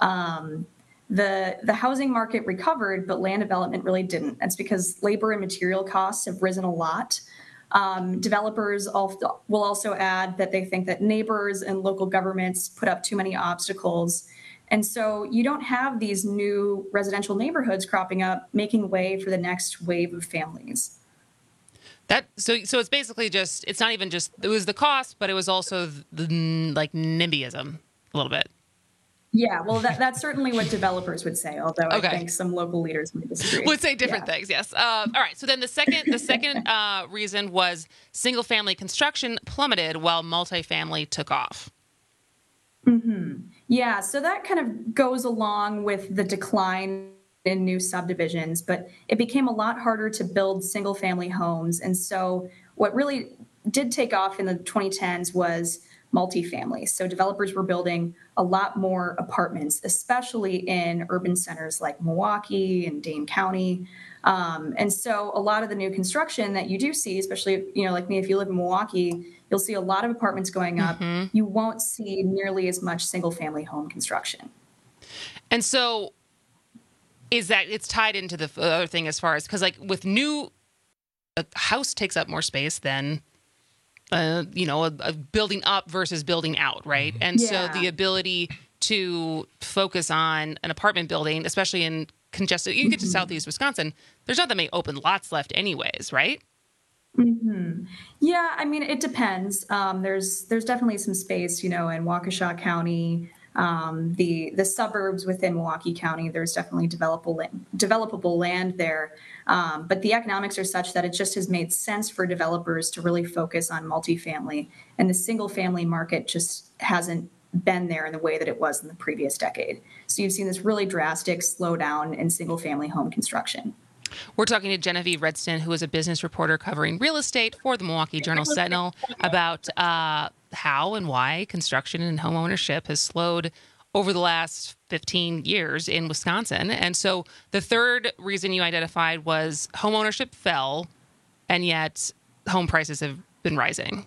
Um, the, the housing market recovered, but land development really didn't. That's because labor and material costs have risen a lot. Um, developers will also add that they think that neighbors and local governments put up too many obstacles. And so you don't have these new residential neighborhoods cropping up, making way for the next wave of families. That so so it's basically just, it's not even just, it was the cost, but it was also the like NIMBYism a little bit. Yeah, well, that, that's certainly what developers would say, although okay. I think some local leaders would disagree. Would say different yeah. things, yes. Uh, all right, so then the second the second uh, reason was single-family construction plummeted while multifamily took off. Mm-hmm. Yeah, so that kind of goes along with the decline in new subdivisions, but it became a lot harder to build single-family homes. And so what really did take off in the twenty tens was multifamily. So developers were building a lot more apartments, especially in urban centers like Milwaukee and Dane County. Um, and so a lot of the new construction that you do see, especially, you know, like me, if you live in Milwaukee, you'll see a lot of apartments going up. Mm-hmm. You won't see nearly as much single family home construction. And so is that it's tied into the other thing as far as, because like with new, a house takes up more space than Uh, you know, a, a building up versus building out, right? And yeah. so the ability to focus on an apartment building, especially in congested, you get to southeast Wisconsin, there's not that many open lots left anyways, right? hmm Yeah, I mean, it depends. Um, there's there's definitely some space, you know, in Waukesha County, um, the the suburbs within Milwaukee County. There's definitely developable land, developable land there, um, but the economics are such that it just has made sense for developers to really focus on multifamily, and the single family market just hasn't been there in the way that it was in the previous decade. So you've seen this really drastic slowdown in single family home construction. We're talking to Genevieve Redston, who is a business reporter covering real estate for the Milwaukee Journal-Sentinel, about uh, how and why construction and home ownership has slowed over the last fifteen years in Wisconsin. And so the third reason you identified was home ownership fell, and yet home prices have been rising.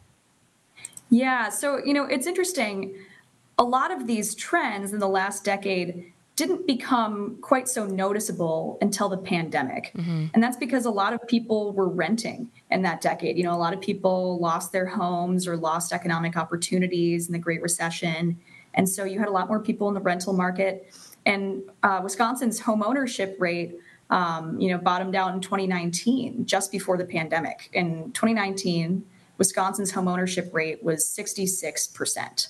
Yeah, so, you know, it's interesting. A lot of these trends in the last decade didn't become quite so noticeable until the pandemic. Mm-hmm. And that's because a lot of people were renting in that decade. You know, a lot of people lost their homes or lost economic opportunities in the Great Recession. And so you had a lot more people in the rental market. And uh, Wisconsin's home ownership rate, um, you know, bottomed out in twenty nineteen, just before the pandemic. In twenty nineteen, Wisconsin's home ownership rate was sixty-six percent.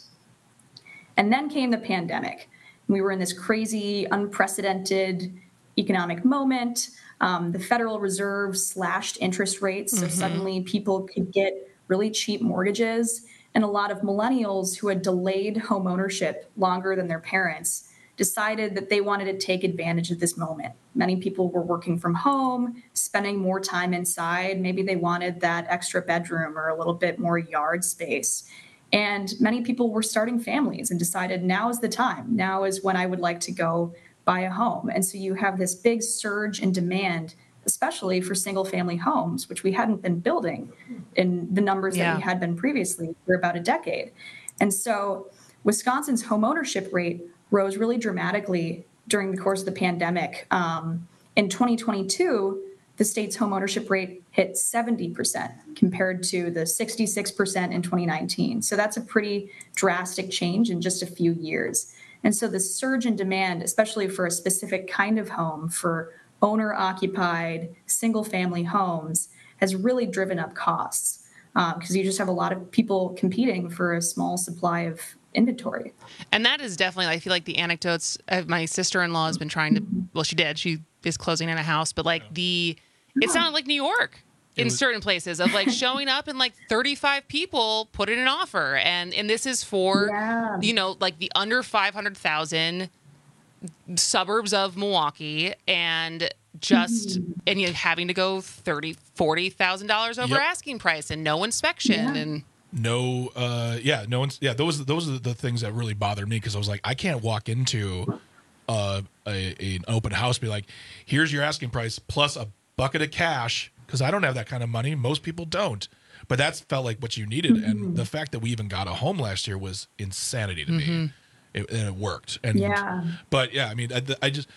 And then came the pandemic. We were in this crazy, unprecedented economic moment. Um, the Federal Reserve slashed interest rates, so mm-hmm. suddenly people could get really cheap mortgages. And a lot of millennials who had delayed home ownership longer than their parents decided that they wanted to take advantage of this moment. Many people were working from home, spending more time inside. Maybe they wanted that extra bedroom or a little bit more yard space. And many people were starting families and decided now is the time. Now is when I would like to go buy a home. And so you have this big surge in demand, especially for single family homes, which we hadn't been building in the numbers yeah. that we had been previously for about a decade. And so Wisconsin's home ownership rate rose really dramatically during the course of the pandemic. Um, in twenty twenty-two, the state's home ownership rate hit seventy percent compared to the sixty-six percent in twenty nineteen. So that's a pretty drastic change in just a few years. And so the surge in demand, especially for a specific kind of home, for owner-occupied, single-family homes, has really driven up costs because um, you just have a lot of people competing for a small supply of inventory. And that is definitely, I feel like the anecdotes of my sister-in-law has been trying to, well, she did, she is closing in a house, but like the, it sounded like New York in certain places of like showing up and like thirty-five people put in an offer. And, and this is for, yeah. you know, like the under five hundred thousand suburbs of Milwaukee and just, mm-hmm. and you know, having to go thirty, forty thousand dollars over yep. asking price and no inspection yeah. and no, uh, yeah, no one's, yeah, those, those are the things that really bothered me. Cause I was like, I can't walk into uh, a, a, an open house, be like, here's your asking price plus a bucket of cash. Cause I don't have that kind of money. Most people don't, but that's felt like what you needed. Mm-hmm. And the fact that we even got a home last year was insanity to mm-hmm. me. It, and it worked. And, yeah. but yeah, I mean, I, I just,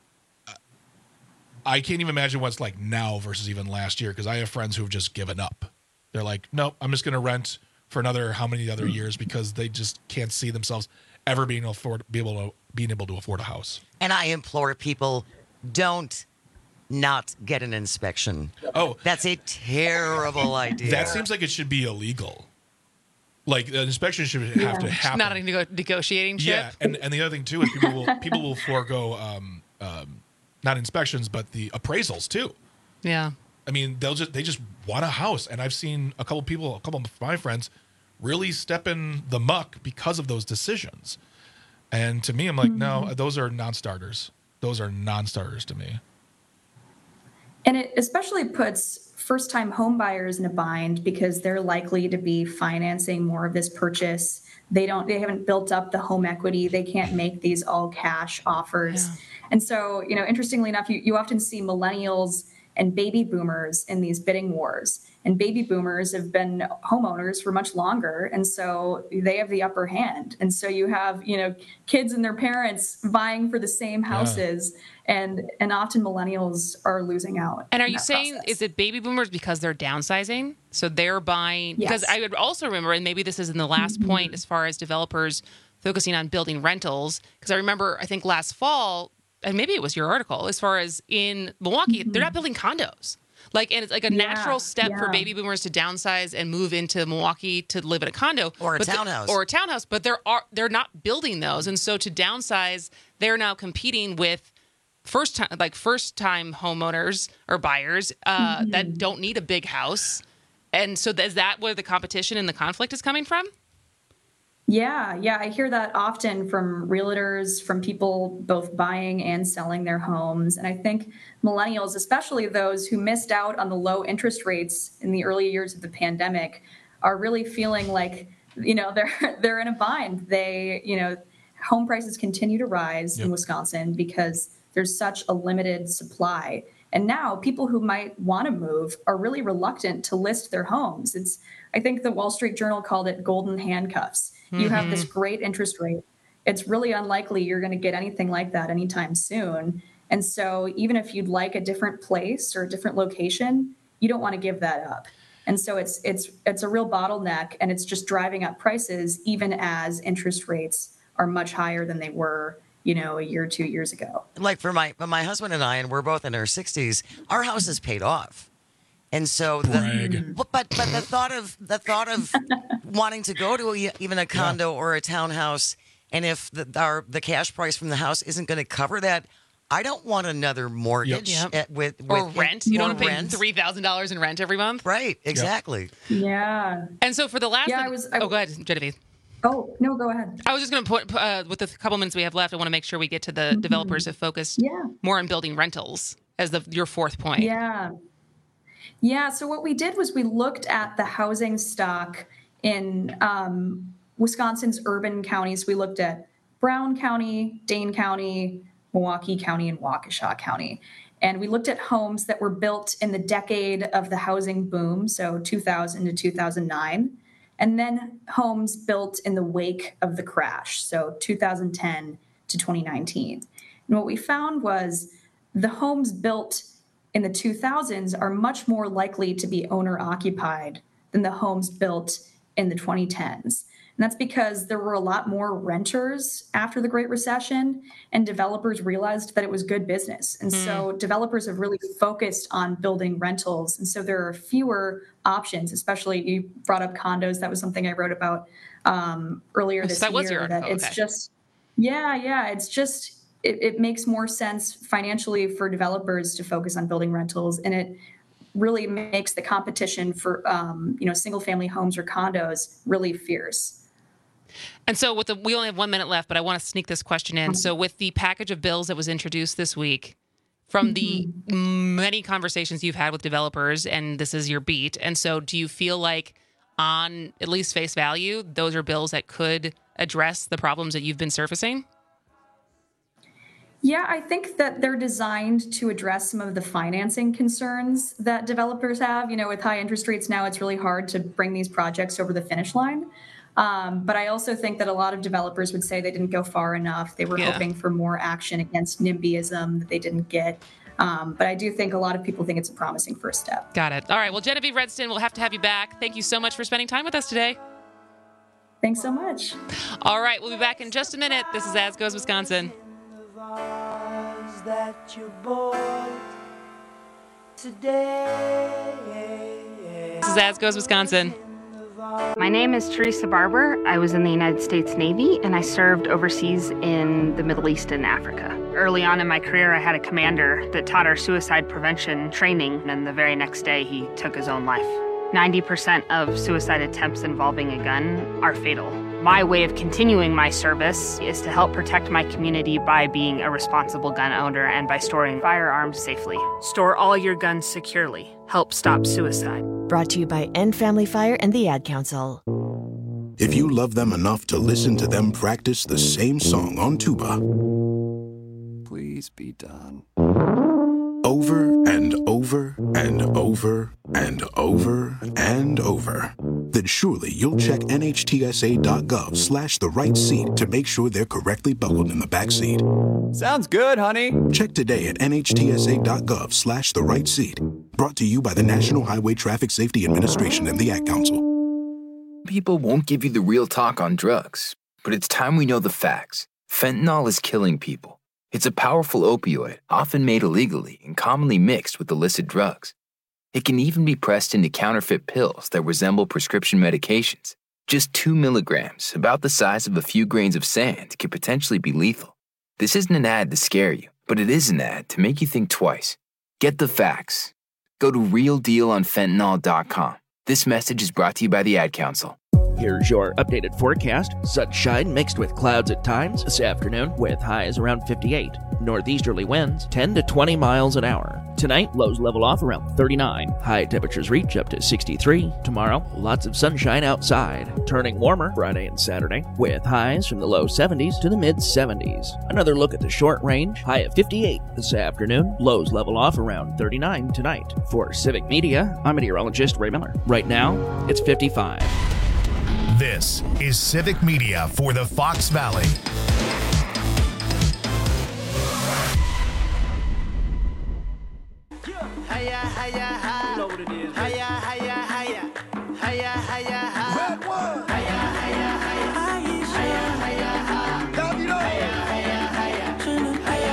I can't even imagine what's like now versus even last year. Cause I have friends who've just given up. They're like, nope, I'm just going to rent for another how many other years because they just can't see themselves ever being able to afford, be able to being able to afford a house. And I implore people, don't not get an inspection. Oh, that's a terrible idea. That seems like it should be illegal. Like an inspection should have yeah. to happen. Not a nego- negotiating chip. Yeah, and and the other thing too is people will people will forego um, um, not inspections but the appraisals too. Yeah. I mean, they'll just they just want a house, and I've seen a couple people, a couple of my friends, really step in the muck because of those decisions. And to me, I'm like, mm-hmm. no, those are non-starters. Those are non-starters to me. And it especially puts first-time home buyers in a bind because they're likely to be financing more of this purchase. They don't, they haven't built up the home equity. They can't make these all-cash offers. Yeah. And so, you know, interestingly enough, you, you often see millennials and baby boomers in these bidding wars. And baby boomers have been homeowners for much longer. And so they have the upper hand. And so you have, you know, kids and their parents vying for the same houses. Yeah. And and often millennials are losing out. And are you saying, process. Is it baby boomers because they're downsizing? So they're buying, yes. Because I would also remember, and maybe this is in the last mm-hmm. point as far as developers focusing on building rentals. Because I remember, I think last fall, and maybe it was your article, as far as in Milwaukee, mm-hmm. they're not building condos. Like, and it's like a Yeah, natural step for yeah. baby boomers to downsize and move into Milwaukee to live in a condo Or a but the- townhouse. or a townhouse. But there are they're not building those, and so to downsize, they're now competing with first time like first time homeowners or buyers uh, Mm-hmm. that don't need a big house. And so is that where the competition and the conflict is coming from? Yeah, yeah, I hear that often from realtors, from people both buying and selling their homes. And I think millennials, especially those who missed out on the low interest rates in the early years of the pandemic, are really feeling like, you know, they're they're in a bind. They, you know, home prices continue to rise Yep. in Wisconsin because there's such a limited supply. And now people who might want to move are really reluctant to list their homes. It's, I think the Wall Street Journal called it golden handcuffs. You have this great interest rate. It's really unlikely you're going to get anything like that anytime soon. And so even if you'd like a different place or a different location, you don't want to give that up. And so it's it's it's a real bottleneck, and it's just driving up prices even as interest rates are much higher than they were, you know, a year or two years ago. Like for my for my husband and I, and we're both in our sixties, our house is paid off. And so the Brag. but but the thought of the thought of wanting to go to a, even a condo or a townhouse, and if the our the cash price from the house isn't going to cover that, I don't want another mortgage Yep. at, with, Or with rent. You don't or want to pay rent. three thousand dollars in rent every month. Right, exactly. Yeah. And so for the last, Yeah, I was- I- oh, go ahead, Genevieve. Oh, no, go ahead. I was just going to put, uh, with the couple minutes we have left, I want to make sure we get to the developers that focus Yeah. more on building rentals as the your fourth point. Yeah. Yeah. So what we did was we looked at the housing stock in um, Wisconsin's urban counties. We looked at Brown County, Dane County, Milwaukee County, and Waukesha County. And we looked at homes that were built in the decade of the housing boom, so two thousand to two thousand nine, and then homes built in the wake of the crash, so two thousand ten to twenty nineteen. And what we found was the homes built in the two thousands are much more likely to be owner occupied than the homes built in the twenty tens. And that's because there were a lot more renters after the Great Recession, and developers realized that it was good business. And Mm. so developers have really focused on building rentals. And so there are fewer options, especially you brought up condos. That was something I wrote about um, earlier Oh, so this that year. was your that article, it's okay. just, yeah, yeah, it's just, it, it makes more sense financially for developers to focus on building rentals. And it really makes the competition for, um, you know, single family homes or condos really fierce. And so with the, we only have one minute left, but I want to sneak this question in. So with the package of bills that was introduced this week, from the many conversations you've had with developers, and this is your beat, and so do you feel like on at least face value, those are bills that could address the problems that you've been surfacing? Yeah, I think that they're designed to address some of the financing concerns that developers have. You know, with high interest rates now, it's really hard to bring these projects over the finish line. Um, but I also think that a lot of developers would say they didn't go far enough. They were Yeah. hoping for more action against NIMBYism that they didn't get. Um, but I do think a lot of people think it's a promising first step. Got it. All right. Well, Genevieve Redston, we'll have to have you back. Thank you so much for spending time with us today. Thanks so much. All right. We'll be back in just a minute. This is As Goes Wisconsin. That you bought today. This is As Goes Wisconsin. My name is Teresa Barber. I was in the United States Navy and I served overseas in the Middle East and Africa. Early on in my career, I had a commander that taught our suicide prevention training, and the very next day he took his own life. ninety percent of suicide attempts involving a gun are fatal. My way of continuing my service is to help protect my community by being a responsible gun owner and by storing firearms safely. Store all your guns securely. Help stop suicide. Brought to you by End Family Fire and the Ad Council. If you love them enough to listen to them practice the same song on tuba, Please be done. over and over and over and over and over, then surely you'll check N H T S A dot gov slash the right seat to make sure they're correctly buckled in the back seat. Sounds good, honey. Check today at N H T S A dot gov slash the right seat. Brought to you by the National Highway Traffic Safety Administration and the Ad Council. People won't give you the real talk on drugs, but it's time we know the facts. Fentanyl is killing people. It's a powerful opioid, often made illegally and commonly mixed with illicit drugs. It can even be pressed into counterfeit pills that resemble prescription medications. Just two milligrams, about the size of a few grains of sand, could potentially be lethal. This isn't an ad to scare you, but it is an ad to make you think twice. Get the facts. Go to real deal on fentanyl dot com. This message is brought to you by the Ad Council. Here's your updated forecast. Sunshine mixed with clouds at times this afternoon with highs around fifty-eight. Northeasterly winds ten to twenty miles an hour. Tonight, lows level off around thirty-nine. High temperatures reach up to sixty-three. Tomorrow, lots of sunshine outside. Turning warmer Friday and Saturday with highs from the low seventies to the mid seventies. Another look at the short range. High of fifty-eight this afternoon. Lows level off around thirty-nine tonight. For Civic Media, I'm meteorologist Ray Miller. Right now, it's fifty-five. This is Civic Media for the Fox Valley. Hiya, hiya, hi. You know what it is. Hiya, hiya, hiya. Hiya, hiya, hi. Red one. Hiya, hiya, hiya. Hiya, hiya, hi. Hiya, hiya, hiya. Hiya,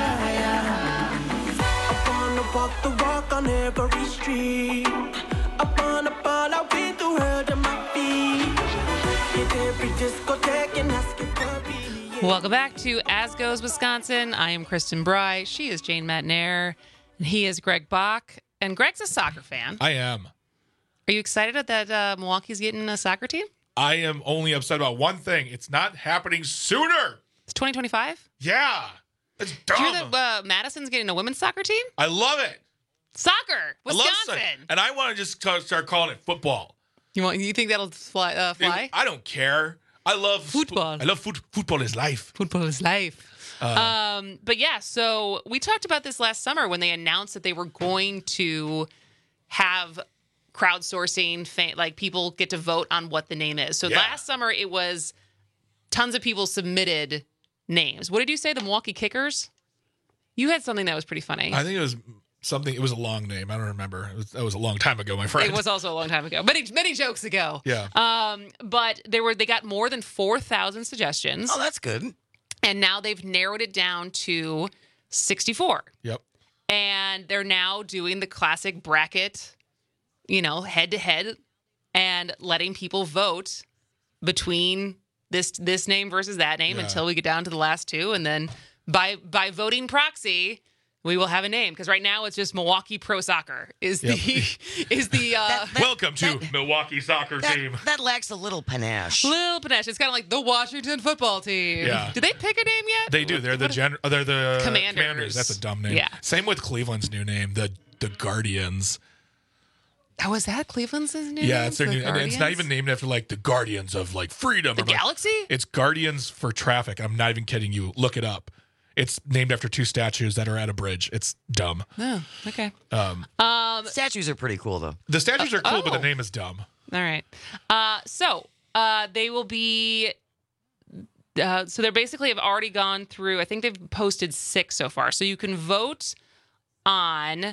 hiya, hi. I wanna walk the walk on every street. I wanna fall out with the world at my feet. Hit every discotheque and ask it for me. Welcome back to As Goes Wisconsin. I am Kristen Bry. She is Jane Matnair. And he is Greg Bach. And Greg's a soccer fan. I am. Are you excited that uh, Milwaukee's getting a soccer team? I am only upset about one thing. It's not happening sooner. It's twenty twenty-five? Yeah. It's dumb. Did you hear that uh, Madison's getting a women's soccer team? I love it. Soccer, I love Wisconsin. soccer. And I want to just ca- start calling it football. You want? You think that'll fly? Uh, fly? I don't care. I love football. I love foot, football is life. Football is life. Uh, um, but yeah, so we talked about this last summer when they announced that they were going to have crowdsourcing, fa- like people get to vote on what the name is. So Yeah. last summer it was tons of people submitted names. What did you say? The Milwaukee Kickers? You had something that was pretty funny. I think it was something. It was a long name. I don't remember. It was, that was a long time ago, my friend. It was also a long time ago, many many jokes ago. Yeah. Um, but there were they got more than four thousand suggestions. Oh, that's good. And now they've narrowed it down to sixty-four. Yep. And they're now doing the classic bracket, you know, head to head, and letting people vote between this this name versus that name Yeah. until we get down to the last two, and then by by voting proxy, we will have a name. Because right now it's just Milwaukee Pro Soccer is Yep. the is the uh, Welcome to Milwaukee Soccer That, Team. that lacks a little panache. Lil Panache. It's kind of like the Washington Football Team. Yeah. Did they pick a name yet? They do. They're the gen- They're the Commanders. That's a dumb name. Yeah. Same with Cleveland's new name, the the Guardians. Oh, is that Cleveland's name? Yeah, it's their The new, and it's not Guardians? even named after like the Guardians of like freedom. The or, like- Galaxy? It's Guardians for Traffic. I'm not even kidding you. Look it up. It's named after two statues that are at a bridge. It's dumb. Oh, okay. Um, Um, Statues are pretty cool, though. the statues are cool, but the oh. name is dumb. All right. Uh, so uh, they will be. Uh, so they're basically have already gone through. I think they've posted six so far. So you can vote on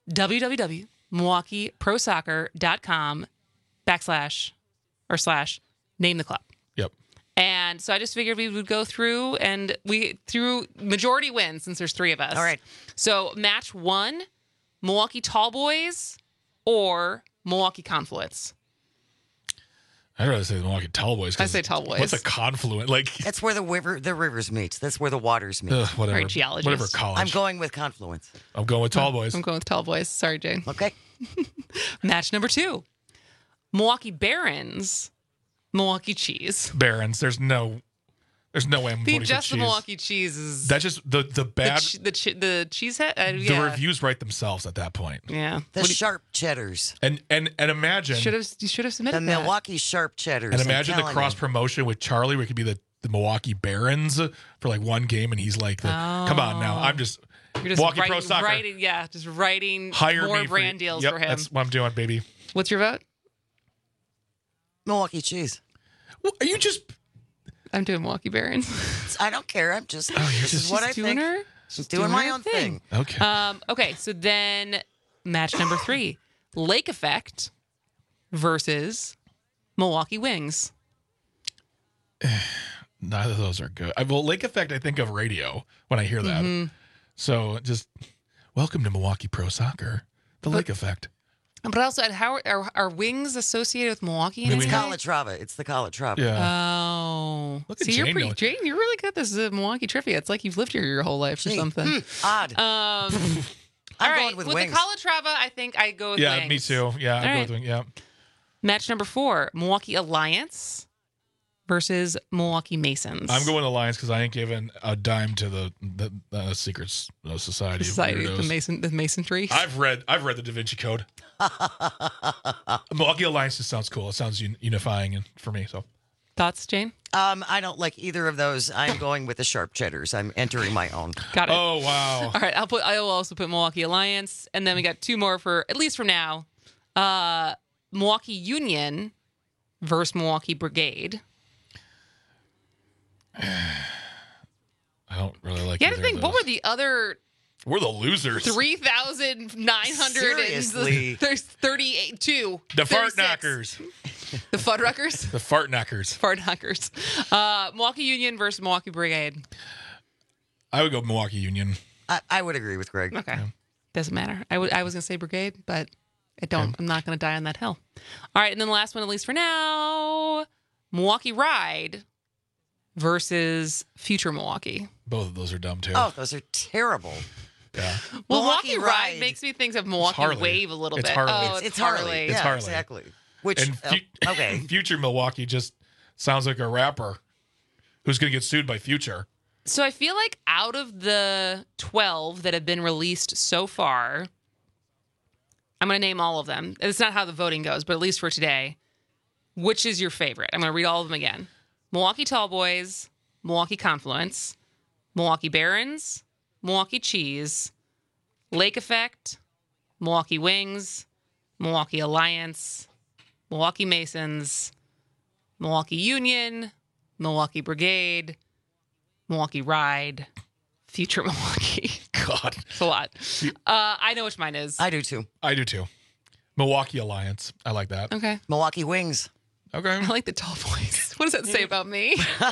www.milwaukeeprosoccer.com backslash or slash name the club. Yep. And so I just figured we would go through and we through majority wins since there's three of us. All right. So match one, Milwaukee Tall Boys or Milwaukee Confluence. I'd rather say the Milwaukee Tall Boys. 'cause I say Tall Boys. What's a confluent? Like, That's where the river the rivers meet. That's where the waters meet. ugh, whatever. Right, geologist. Whatever college. I'm going with Confluence. I'm going with Tall Boys. I'm going with Tall Boys. Sorry, Jane. Okay. Match number two, Milwaukee Barons, Milwaukee Cheese. Barons. There's no. There's no way I'm The voting for just the cheese. Milwaukee Cheese is That's just the the the bad. che- the che- the cheese head. Uh, the yeah. reviews write themselves at that point. Yeah. The sharp cheddars. And and and imagine Should have you should have The submitted that. Milwaukee sharp cheddars. and I'm imagine the telling cross you. promotion with Charlie, where it could be the, the Milwaukee Barons for like one game, and he's like, the, "Come on now, I'm just, You're just Milwaukee writing, Pro Soccer. writing, yeah, just writing Hire more me for- brand deals Yep, for him. That's what I'm doing, baby. What's your vote? Milwaukee cheese. Well, are you just? I'm doing Milwaukee Barons. I don't care. I'm just. Oh, you're this just is what I She's doing think. her. She's doing, my her own thing. Okay. Um, okay, so then match number three, Lake Effect versus Milwaukee Wings. Neither of those are good. I, well, Lake Effect, I think of radio when I hear that. Mhm. So just welcome to Milwaukee Pro Soccer, the Lake Effect. But also, how are, are wings associated with Milwaukee? In It's any way? Calatrava. It's the Calatrava. Oh, Look at see, you're Jane pretty, knowing. Jane. You're really good at this uh, Milwaukee trivia. It's like you've lived here your whole life or Gee, something. hmm, odd. Um, I'm all going right, with with wings. the Calatrava, I think I go with Yeah, wings. me too. Yeah, All I go right. with wing. Yeah. Match number four: Milwaukee Alliance versus Milwaukee Masons. I'm going Alliance because I ain't giving a dime to the the uh, Secret uh, Society. of Society, the Weirdos. Mason, the Masonry. I've read I've read the Da Vinci Code. Milwaukee Alliance just sounds cool. It sounds un- unifying and for me. So Thoughts, Jane? Um, I don't like either of those. I'm going with the Sharp Cheddars. I'm entering my own. Got it. Oh wow! All right, I'll put. I will also put Milwaukee Alliance, and then we got two more for at least from now. Uh, Milwaukee Union versus Milwaukee Brigade. I don't really like. You had to either think. of What those. were the other We're the losers. three thousand nine hundred? Seriously. There's thirty-eight. Two. The fart thirty-six. knockers. The Fuddruckers. The fart knockers. Fart knockers. Uh, Milwaukee Union versus Milwaukee Brigade. I would go Milwaukee Union. I, I would agree with Greg. Okay. Doesn't matter. I would. I was gonna say Brigade, but I don't. I'm not gonna die on that hill. All right, and then the last one, at least for now, Milwaukee Ride versus Future Milwaukee. Both of those are dumb too. Oh, those are terrible. Yeah. Well, Milwaukee Milwaukee Ride, Ride makes me think of Milwaukee Harley. Wave a little It's bit. Harley. Oh, It's, it's, it's Harley. It's yeah, Harley. exactly. Which And fu- oh, okay. Future Milwaukee just sounds like a rapper who's going to get sued by Future. So I feel like out of the twelve that have been released so far, I'm going to name all of them. It's not how the voting goes, but at least for today, which is your favorite? I'm going to read all of them again. Milwaukee Tallboys, Milwaukee Confluence, Milwaukee Barons, Milwaukee Cheese, Lake Effect, Milwaukee Wings, Milwaukee Alliance, Milwaukee Masons, Milwaukee Union, Milwaukee Brigade, Milwaukee Ride, Future Milwaukee. God. It's a lot. Uh, I know which mine is. I do too. I do too. Milwaukee Alliance. I like that. Okay. Milwaukee Wings. Okay. I like the tall boys. What does that say about me?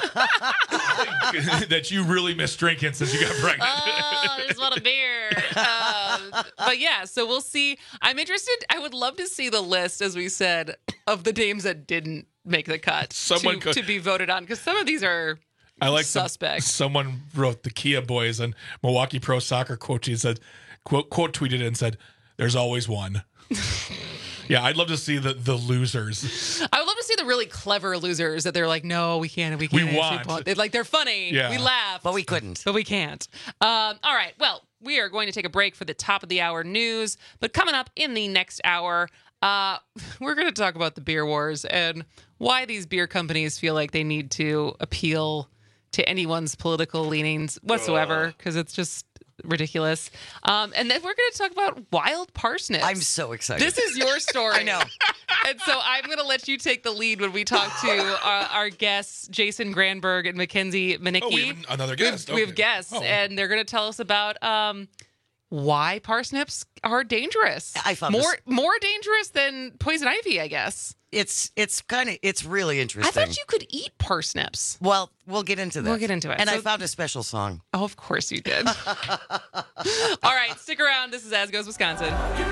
That you really miss drinking since you got pregnant. Oh, I just want a beer. Um, but yeah, so we'll see. I'm interested. I would love to see the list, as we said, of the names that didn't make the cut Someone to, could- to be voted on, because some of these are I like some- suspect. someone wrote the Kia Boys and Milwaukee Pro Soccer quote. He said, quote, quote tweeted and said, "There's always one." Yeah, I'd love to see the the losers. I would love to see the really clever losers that they're like, no, we can't, we We can't. actually want. vote." They're like, they're funny. Yeah. We laugh. But we couldn't. But we can't. Um, all right. Well, we are going to take a break for the top of the hour news. But coming up in the next hour, uh, we're going to talk about the beer wars and why these beer companies feel like they need to appeal to anyone's political leanings whatsoever, because it's just ridiculous. Um, and then we're going to talk about wild parsnips. I'm so excited. This is your story. I know. And so I'm going to let you take the lead when we talk to our, our guests, Jason Granberg and Mackenzie Manicki. Oh, we have another We have- guest. We have, Okay. guests, Oh. and they're going to tell us about um, why parsnips are dangerous. I found more this- more dangerous than poison ivy, I guess. It's it's kind of it's really I interesting. thought you could eat parsnips. Well, we'll get into that. We'll get into it. And I So- found a special song. Oh, of course you did. All right, stick around. This is As Goes Wisconsin.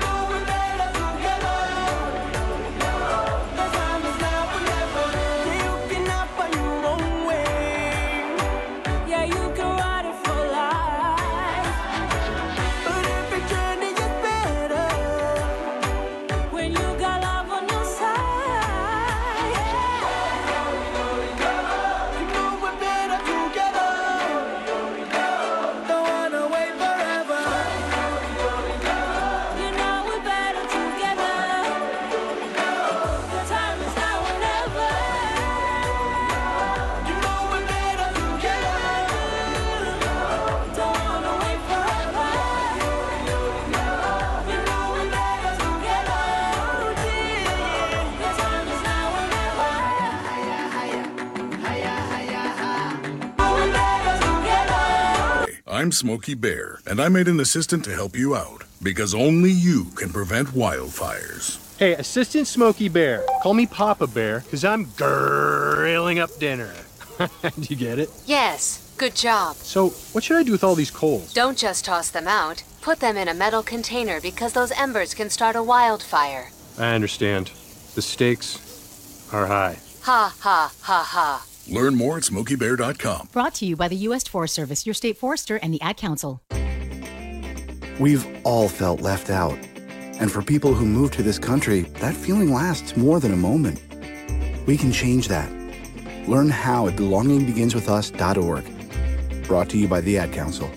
I'm Smokey Bear, and I made an assistant to help you out, because only you can prevent wildfires. Hey, Assistant Smokey Bear. Call me Papa Bear, because I'm grilling up dinner. Do you get it? Yes, good job. So, what should I do with all these coals? Don't just toss them out. put them in a metal container because those embers can start a wildfire. I understand. The stakes are high. Ha, ha, ha, ha. Learn more at smokey bear dot com. Brought to you by the U S Forest Service, your state forester, and the Ad Council. We've all felt left out. And for people who move to this country, that feeling lasts more than a moment. We can change that. Learn how at belonging begins with us dot org. Brought to you by the Ad Council.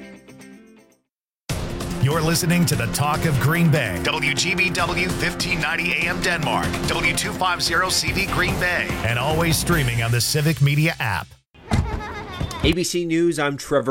You're listening to the Talk of Green Bay. W G B W fifteen ninety A M Denmark. W two fifty C V Green Bay. And always streaming on the Civic Media app. A B C News, I'm Trevor